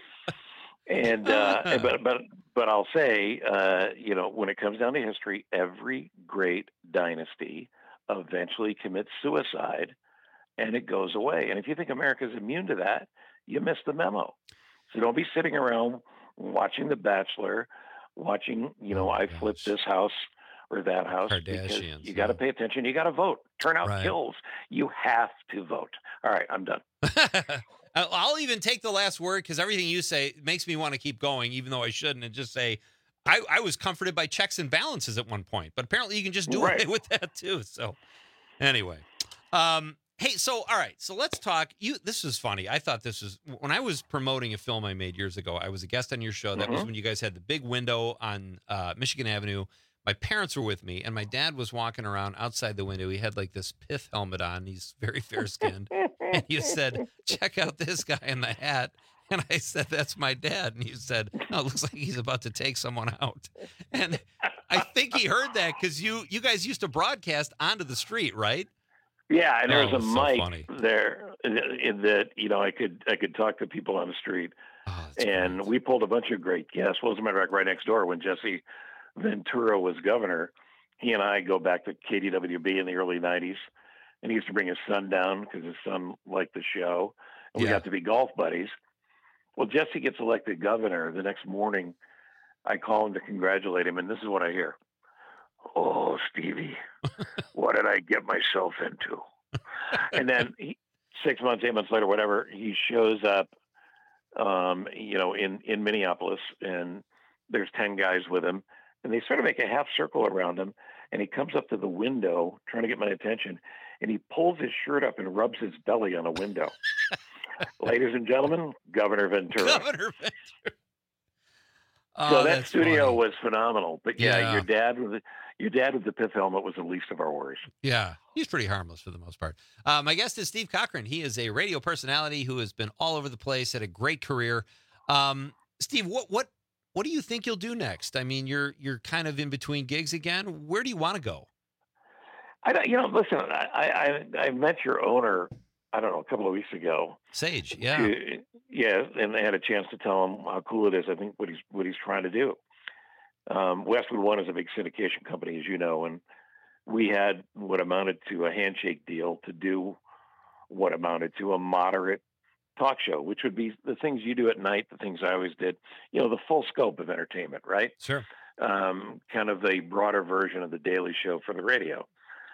And uh, and- but but but I'll say, uh, you know, when it comes down to history, every great dynasty eventually commits suicide, and it goes away. And if you think America's immune to that, you missed the memo. So don't be sitting around watching The Bachelor, watching, you know, Oh, I gosh. flipped this house or that house. Because Kardashians, you got to yeah. pay attention. You got to vote. Turnout Right. kills. You have to vote. All right, I'm done. I'll I'll even take the last word because everything you say makes me want to keep going, even though I shouldn't, and just say, I, I was comforted by checks and balances at one point, but apparently you can just do Right. away with that too. So anyway, um, hey, so all right, so let's talk. You, this is funny. I thought this was when I was promoting a film I made years ago. I was a guest on your show. That was Mhm. when you guys had the big window on uh, Michigan Avenue. My parents were with me, and my dad was walking around outside the window. He had like this pith helmet on. He's very fair skinned. And you said, check out this guy in the hat. And I said, that's my dad. And you said, no, it looks like he's about to take someone out. And I think he heard that because you you guys used to broadcast onto the street, right? Yeah, and there Oh, was a so mic funny. there in, in that, you know, I could I could talk to people on the street. Oh, and we pulled a bunch of great guests. Well, as a matter of fact, right next door when Jesse Ventura was governor, he and I go back to K D W B in the early nineties. And he used to bring his son down because his son liked the show. And we Yeah. got to be golf buddies. Well, Jesse gets elected governor. The next morning, I call him to congratulate him. And this is what I hear. Oh, Stevie, what did I get myself into? And then he, six months, eight months later, whatever, he shows up, um, you know, in, in Minneapolis, and there's ten guys with him, and they sort of make a half circle around him, and he comes up to the window trying to get my attention, and he pulls his shirt up and rubs his belly on a window. Ladies and gentlemen, Governor Ventura. Governor Ventura. Oh, so that that's studio funny. was phenomenal. But yeah, Yeah. your dad with the, your dad with the pith helmet was the least of our worries. Yeah, he's pretty harmless for the most part. Uh, my guest is Steve Cochran. He is a radio personality who has been all over the place, had a great career. Um, Steve, what what what do you think you'll do next? I mean, you're you're kind of in between gigs again. Where do you want to go? I don't- you know, listen, I, I I met your owner, I don't know, a couple of weeks ago. Sage, yeah. To- yeah, and I had a chance to tell him how cool it is. I think what he's what he's trying to do. Um, Westwood One is a big syndication company, as you know, and we had what amounted to a handshake deal to do what amounted to a moderate talk show, which would be the things you do at night, the things I always did, you know, the full scope of entertainment, right? Sure. Um, kind of a broader version of the Daily Show for the radio,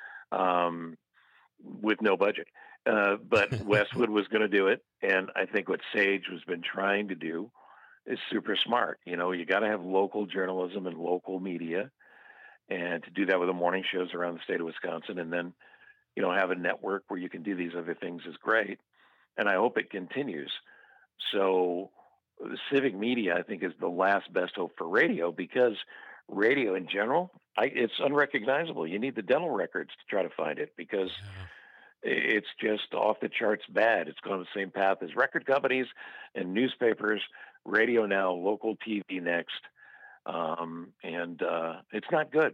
um, with no budget. Uh, but Westwood was going to do it, and I think what Sage has been trying to do is super smart. You know, you got to have local journalism and local media, and to do that with the morning shows around the state of Wisconsin, and then, you know, have a network where you can do these other things is great. And I hope it continues. So the civic media, I think, is the last best hope for radio, because radio in general, I, it's unrecognizable. You need the dental records to try to find it, because it's just off the charts bad. It's gone the same path as record companies and newspapers, radio now, local T V next. Um, and uh, it's not good,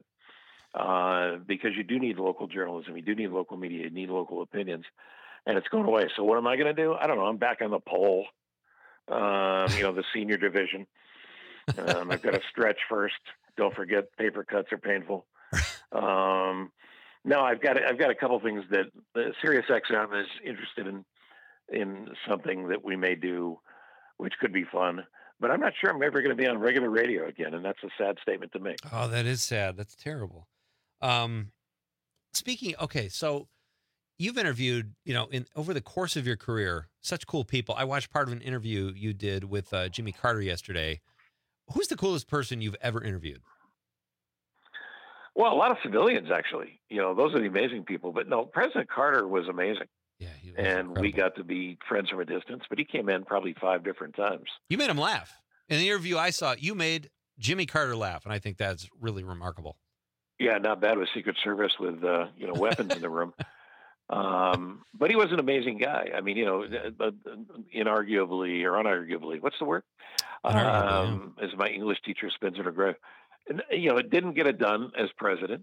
uh, because you do need local journalism. You do need local media. You need local opinions. And it's going away. So what am I going to do? I don't know. I'm back on the pole, um, you know, the senior division. Um, I've got to stretch first. Don't forget, paper cuts are painful. Um, no, I've got I've got a couple things that uh, SiriusXM is interested in in something that we may do, which could be fun. But I'm not sure I'm ever going to be on regular radio again, and that's a sad statement to make. Oh, that is sad. That's terrible. Um, speaking, okay, so you've interviewed, you know, in over the course of your career, such cool people. I watched part of an interview you did with uh, Jimmy Carter yesterday. Who's the coolest person you've ever interviewed? Well, a lot of civilians, actually. You know, those are the amazing people. But no, President Carter was amazing. Yeah, he was and incredible. we got to be friends from a distance. But he came in probably five different times. You made him laugh. In the interview I saw, you made Jimmy Carter laugh, and I think that's really remarkable. Yeah, not bad with Secret Service with uh, you know weapons in the room. Um, but he was an amazing guy. I mean, you know, uh, inarguably or unarguably, what's the word? Um, as my English teacher spins it or grave. And, you know, it didn't get it done as president,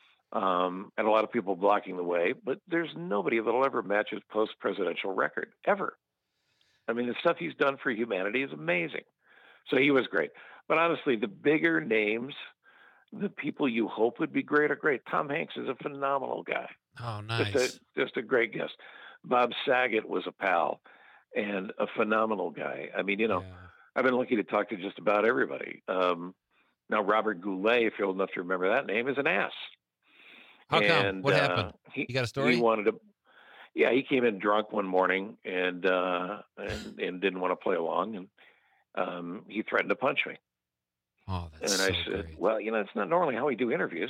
um, and a lot of people blocking the way. But there's nobody that'll ever match his post-presidential record, ever. I mean, the stuff he's done for humanity is amazing. So he was great. But honestly, the bigger names, the people you hope would be great are great. Tom Hanks is a phenomenal guy. Oh, nice. Just a, just a great guest. Bob Saget was a pal and a phenomenal guy. I mean, you know, yeah. I've been lucky to talk to just about everybody. Um, now, Robert Goulet, if you're old enough to remember that name, is an ass. How come? And, What uh, happened? He, you got a story? He wanted to. Yeah, he came in drunk one morning and uh, and, and didn't want to play along, and um, he threatened to punch me. Oh, that's and so I said, great. well, you know, it's not normally how we do interviews.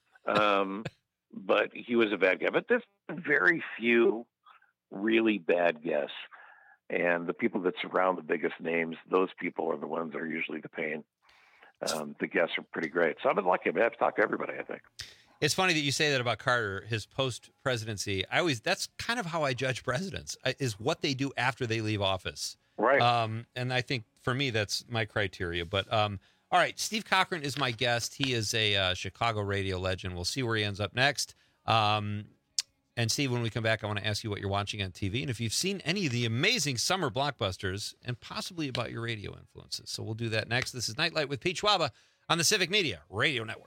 Um, but he was a bad guy. But there's very few really bad guests. And the people that surround the biggest names, those people are the ones that are usually the pain. Um, the guests are pretty great. So I've been lucky. I mean, I've talked to everybody, I think. It's funny that you say that about Carter, his post-presidency. I always, that's kind of how I judge presidents, is what they do after they leave office. Right. Um, and I think for me, that's my criteria. But um, all right, Steve Cochran is my guest. He is a uh, Chicago radio legend. We'll see where he ends up next. Um, and Steve, when we come back, I want to ask you what you're watching on T V and if you've seen any of the amazing summer blockbusters and possibly about your radio influences. So we'll do that next. This is Nightlight with Pete Schwaba on the Civic Media Radio Network.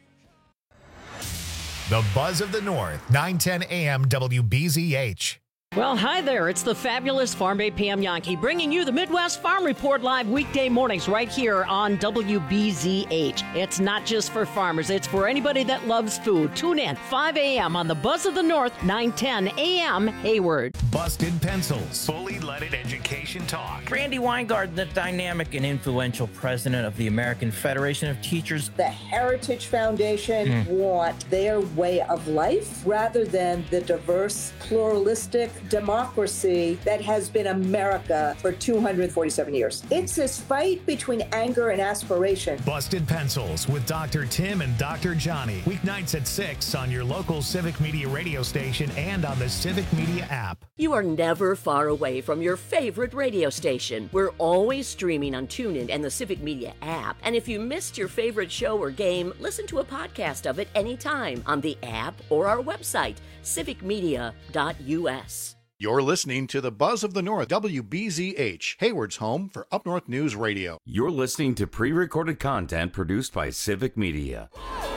The Buzz of the North, nine ten A M W B Z H. Well, hi there. It's the fabulous Farm Bay Pam Yankee bringing you the Midwest Farm Report live weekday mornings right here on W B Z H. It's not just for farmers. It's for anybody that loves food. Tune in five a.m. on the Buzz of the North, nine ten a.m. Hayward. Busted Pencils. Fully leaded education talk. Randy Weingarten, the dynamic and influential president of the American Federation of Teachers. The Heritage Foundation Mm. want their way of life rather than the diverse, pluralistic democracy that has been America for two hundred forty-seven years. It's this fight between anger and aspiration. Busted Pencils with Doctor Tim and Doctor Johnny. Weeknights at six on your local Civic Media radio station and on the Civic Media app. You are never far away from your favorite radio station. We're always streaming on TuneIn and the Civic Media app. And if you missed your favorite show or game, listen to a podcast of it anytime on the app or our website, civic media dot u s. You're listening to the Buzz of the North, W B Z H, Hayward's home for Up North News Radio. You're listening to pre-recorded content produced by Civic Media.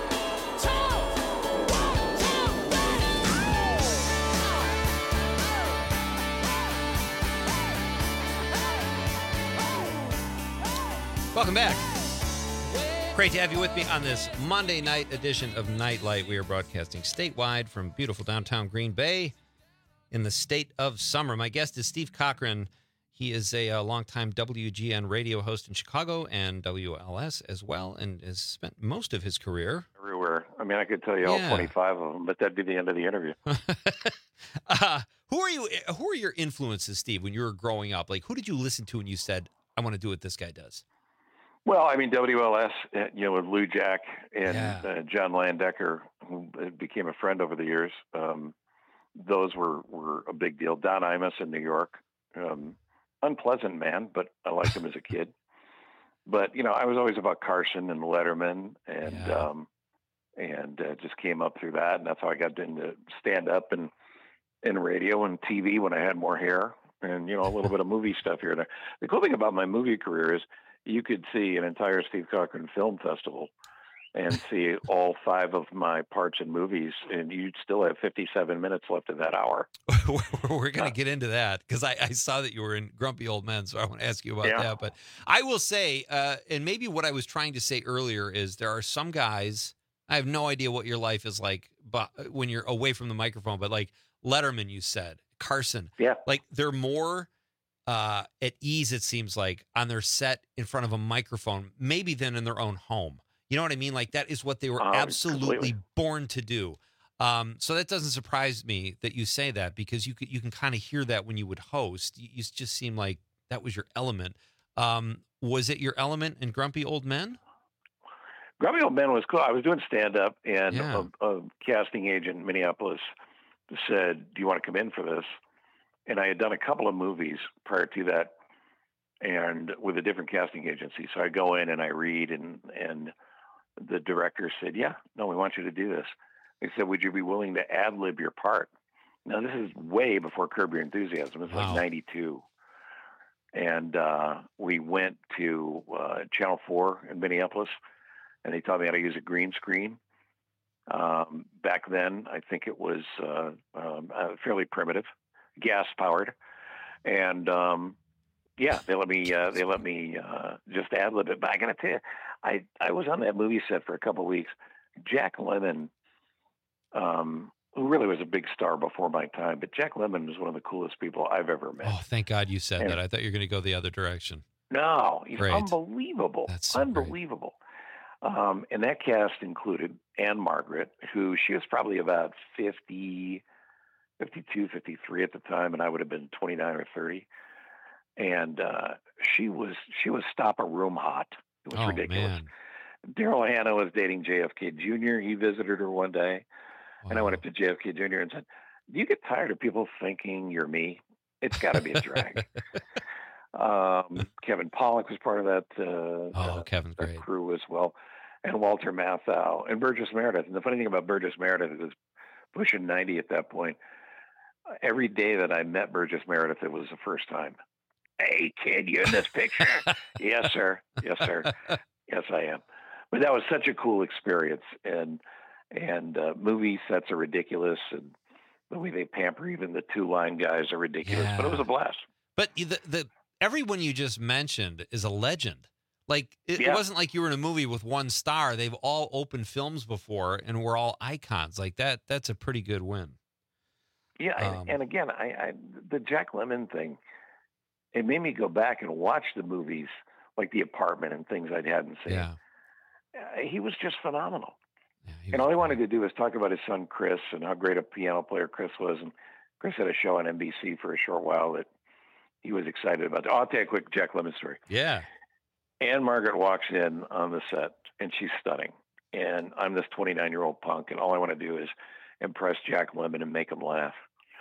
Welcome back. Great to have you with me on this Monday night edition of Nightlight. We are broadcasting statewide from beautiful downtown Green Bay in the state of summer. My guest is Steve Cochran. He is a, a longtime W G N radio host in Chicago and W L S as well, and has spent most of his career Everywhere. I mean, I could tell you all Yeah. twenty-five of them, but that'd be the end of the interview. Uh, who are you? Who are your influences, Steve? When you were growing up, like who did you listen to and you said, "I want to do what this guy does"? Well, I mean, W L S, uh, you know, with Lou Jack and Yeah. uh, John Landecker, who uh, became a friend over the years. Um, those were, were a big deal. Don Imus in New York, um, unpleasant man, but I liked him as a kid. But you know, I was always about Carson and Letterman, and Yeah. um, and uh, just came up through that, and that's how I got into stand up and and radio and T V when I had more hair, and you know, a little bit of movie stuff here and there. The cool thing about my movie career is you could see an entire Steve Cochran Film Festival and see all five of my parts in movies, and you'd still have fifty-seven minutes left of that hour. We're going to get into that because I, I saw that you were in Grumpy Old Men, so I want to ask you about Yeah. that. But I will say, uh, and maybe what I was trying to say earlier is there are some guys, I have no idea what your life is like but when you're away from the microphone, but like Letterman, you said, Carson, yeah, like they're more uh, at ease, it seems like, on their set in front of a microphone, maybe than in their own home. You know what I mean? Like that is what they were Oh, absolutely completely. born to do. Um, so that doesn't surprise me that you say that because you could, you can kind of hear that when you would host. You, you just seem like that was your element. Um, was it your element in Grumpy Old Men? Grumpy Old Men was cool. I was doing stand up, and Yeah. a, a casting agent in Minneapolis said, "Do you want to come in for this?" And I had done a couple of movies prior to that, and with a different casting agency. So I go in and I read, and and the director said, "Yeah, no, we want you to do this." They said, "Would you be willing to ad lib your part?" Now this is way before Curb Your Enthusiasm. It's Wow. like ninety-two. And uh, we went to uh, Channel four in Minneapolis, and they taught me how to use a green screen. Um, back then, I think it was uh, um, uh, fairly primitive, gas powered, and um, yeah, they let me uh, they let me uh, just ad lib it. But I got to tell you, I I was on that movie set for a couple of weeks. Jack Lemmon, um, who really was a big star before my time, but Jack Lemmon was one of the coolest people I've ever met. Oh, thank God you said And- that. I thought you were going to go the other direction. No, he's Great. unbelievable. That's so great. unbelievable. Um, and that cast included Anne Margaret, who she was probably about fifty, fifty-two, fifty-three at the time, and I would have been twenty-nine or thirty. And uh, she was she was stop a room hot. It was Oh, ridiculous. man. Daryl Hannah was dating J F K Junior He visited her one day, and I went up to J F K Junior and said, "Do you get tired of people thinking you're me? It's got to be a drag." Um, Kevin Pollak was part of that, uh, Oh, Kevin's that great. crew as well, and Walter Matthau and Burgess Meredith. And the funny thing about Burgess Meredith is pushing ninety at that point. Every day that I met Burgess Meredith, it was the first time. "Hey, kid, you in this picture?" "Yes, sir. Yes, sir. Yes, I am." But that was such a cool experience, and and uh, movie sets are ridiculous, and the way they pamper even the two line guys are ridiculous. Yeah. But it was a blast. But the the everyone you just mentioned is a legend. Like it, Yeah. it wasn't like you were in a movie with one star. They've all opened films before and were all icons. Like that. That's a pretty good win. Yeah, Um, and, and again, I, I the Jack Lemmon thing, it made me go back and watch the movies like The Apartment and things I hadn't seen. Yeah. Uh, he was just phenomenal. And all he wanted to do was talk about his son Chris and how great a piano player Chris was. And Chris had a show on N B C for a short while that he was excited about. Oh, I'll tell you a quick Jack Lemmon story. Yeah. Anne Margaret walks in on the set, and she's stunning. And I'm this twenty-nine-year-old punk, and all I want to do is impress Jack Lemmon and make him laugh.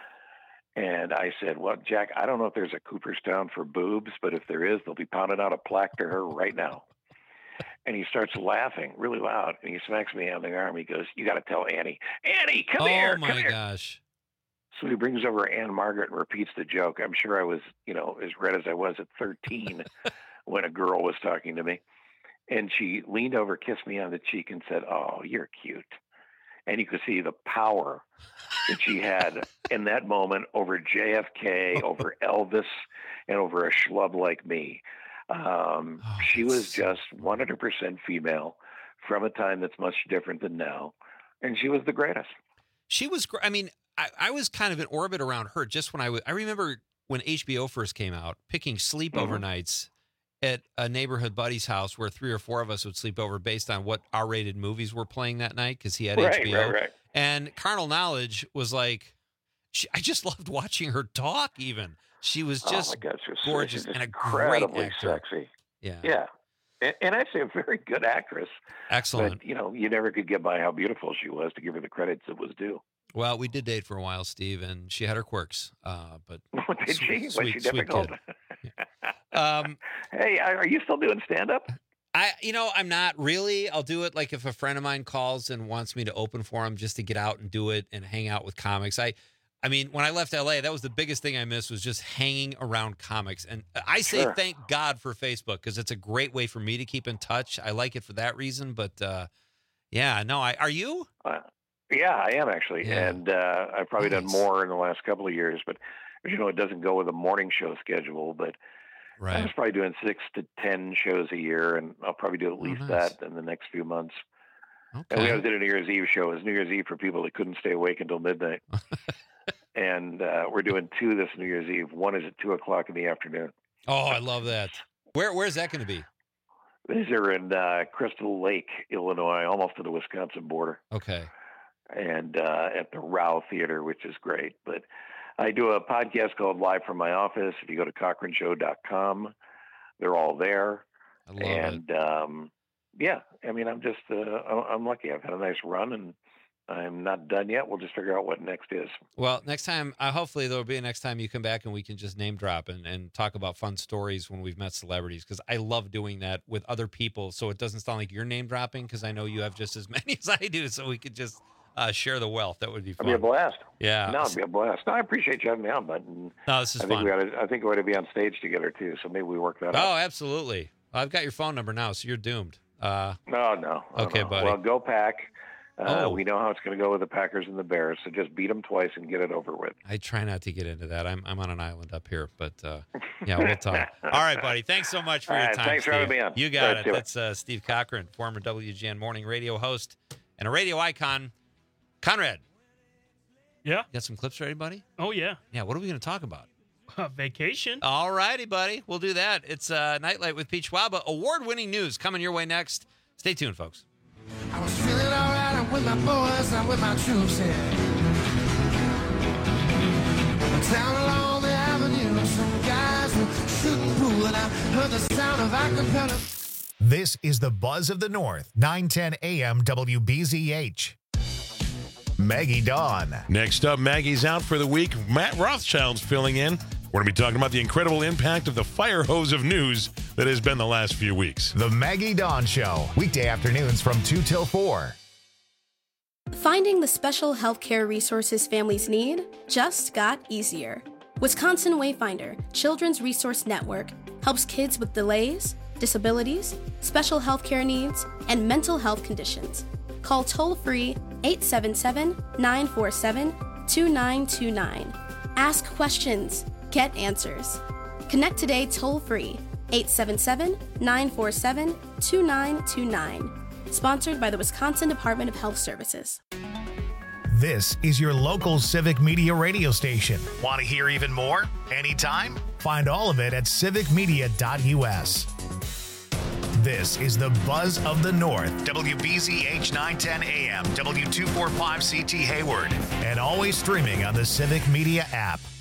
And I said, well, Jack, I don't know if there's a Cooperstown for boobs, but if there is, they'll be pounding out a plaque to her right now. And he starts laughing really loud, and he smacks me on the arm. He goes, you got to tell Annie. Annie, come oh here. my come here. gosh. So he brings over Anne Margaret and repeats the joke. I'm sure I was, you know, as red as I was at thirteen when a girl was talking to me. And she leaned over, kissed me on the cheek, and said, oh, you're cute. And you could see the power that she had in that moment over J F K, over Elvis, and over a schlub like me. Um, Oh, she was so just one hundred percent female from a time that's much different than now. And she was the greatest. She was great. I mean, I, I was kind of in orbit around her just when I was, I remember when H B O first came out, picking sleepover Mhm. nights at a neighborhood buddy's house where three or four of us would sleep over based on what R-rated movies were playing that night because he had Right, H B O. right, right. And Carnal Knowledge was like, she, I just loved watching her talk even. She was just oh my God, she was gorgeous she's and a great incredibly actor. sexy. Yeah. Yeah. And, and actually a very good actress. Excellent. But, you know, you never could get by how beautiful she was to give her the credits that was due. Well, we did date for a while, Steve, and she had her quirks. Uh, but Did sweet, she? Was sweet, she sweet difficult? kid. Um, hey, are you still doing stand-up? I, you know, I'm not really. I'll do it like if a friend of mine calls and wants me to open for him just to get out and do it and hang out with comics. I, I mean, when I left L A, that was the biggest thing I missed was just hanging around comics. And I say Sure. thank God for Facebook because it's a great way for me to keep in touch. I like it for that reason. But uh, yeah, no, I are you? Uh, yeah, I am actually. Yeah. And uh, I've probably Nice. done more in the last couple of years. But, as you know, it doesn't go with a morning show schedule. But I Right. was probably doing six to ten shows a year. And I'll probably do at Oh, least nice. that in the next few months. And we Okay. always did a New Year's Eve show. It was New Year's Eve for people that couldn't stay awake until midnight. and uh, we're doing two this New Year's Eve. One is at two o'clock in the afternoon. Oh, I love that. Where Where's that going to be? These are in uh, Crystal Lake, Illinois, almost to the Wisconsin border, Okay. and uh, at the Rao Theater, which is great. But I do a podcast called Live from My Office. If you go to Cochran Show dot com, they're all there. I love and um, yeah, I mean, I'm just, uh, I- I'm lucky. I've had a nice run, and I'm not done yet. We'll just figure out what next is. Well, next time, uh, hopefully there'll be a next time you come back and we can just name drop and, and talk about fun stories when we've met celebrities because I love doing that with other people so it doesn't sound like you're name dropping because I know you have just as many as I do so we could just uh, share the wealth. That would be It'd fun. be a blast. Yeah. No, it'd be a blast. No, I appreciate you having me on, bud. And No, this is I think fun. we ought to, I think we ought to be on stage together too. So maybe we work that Oh, out. absolutely. I've got your phone number now, so you're doomed. Uh, No, no. oh, Okay, no. buddy. Well, go Pack. Uh, Oh. We know how it's going to go with the Packers and the Bears. So just beat them twice and get it over with. I try not to get into that. I'm I'm on an island up here, but uh, yeah, we'll talk. All right, buddy. Thanks so much for All your right, time. thanks for Steve. having me on. You All got right, it. do it. That's uh, Steve Cochran, former W G N morning radio host and a radio icon. Conrad, Yeah. you got some clips ready, buddy? Oh, yeah. Yeah. What are we going to talk about? Vacation. All righty, buddy. We'll do that. It's uh, Nightlight with Pete Schwaba. Award-winning news coming your way next. Stay tuned, folks. I was feeling alright, I'm with my boys, I'm with my troops here. Down along the avenue, some guys were shooting pool, and I heard the sound of acapella. This is the Buzz of the North, nine ten A M W B Z H. Maggie Dawn. Next up, Maggie's out for the week. Matt Rothschild's filling in. We're going to be talking about the incredible impact of the fire hose of news that has been the last few weeks. The Maggie Dawn Show, weekday afternoons from two till four. Finding the special healthcare resources families need just got easier. Wisconsin Wayfinder Children's Resource Network helps kids with delays, disabilities, special healthcare needs, and mental health conditions. Call toll-free eight seven seven, nine four seven, two nine two nine. Ask questions. Get answers. Connect today toll-free. eight seven seven, nine four seven, two nine two nine. Sponsored by the Wisconsin Department of Health Services. This is your local Civic Media radio station. Want to hear even more? Anytime? Find all of it at civic media dot u s. This is the Buzz of the North, W B Z H nine ten A M, W two forty-five C T Hayward, and always streaming on the Civic Media app.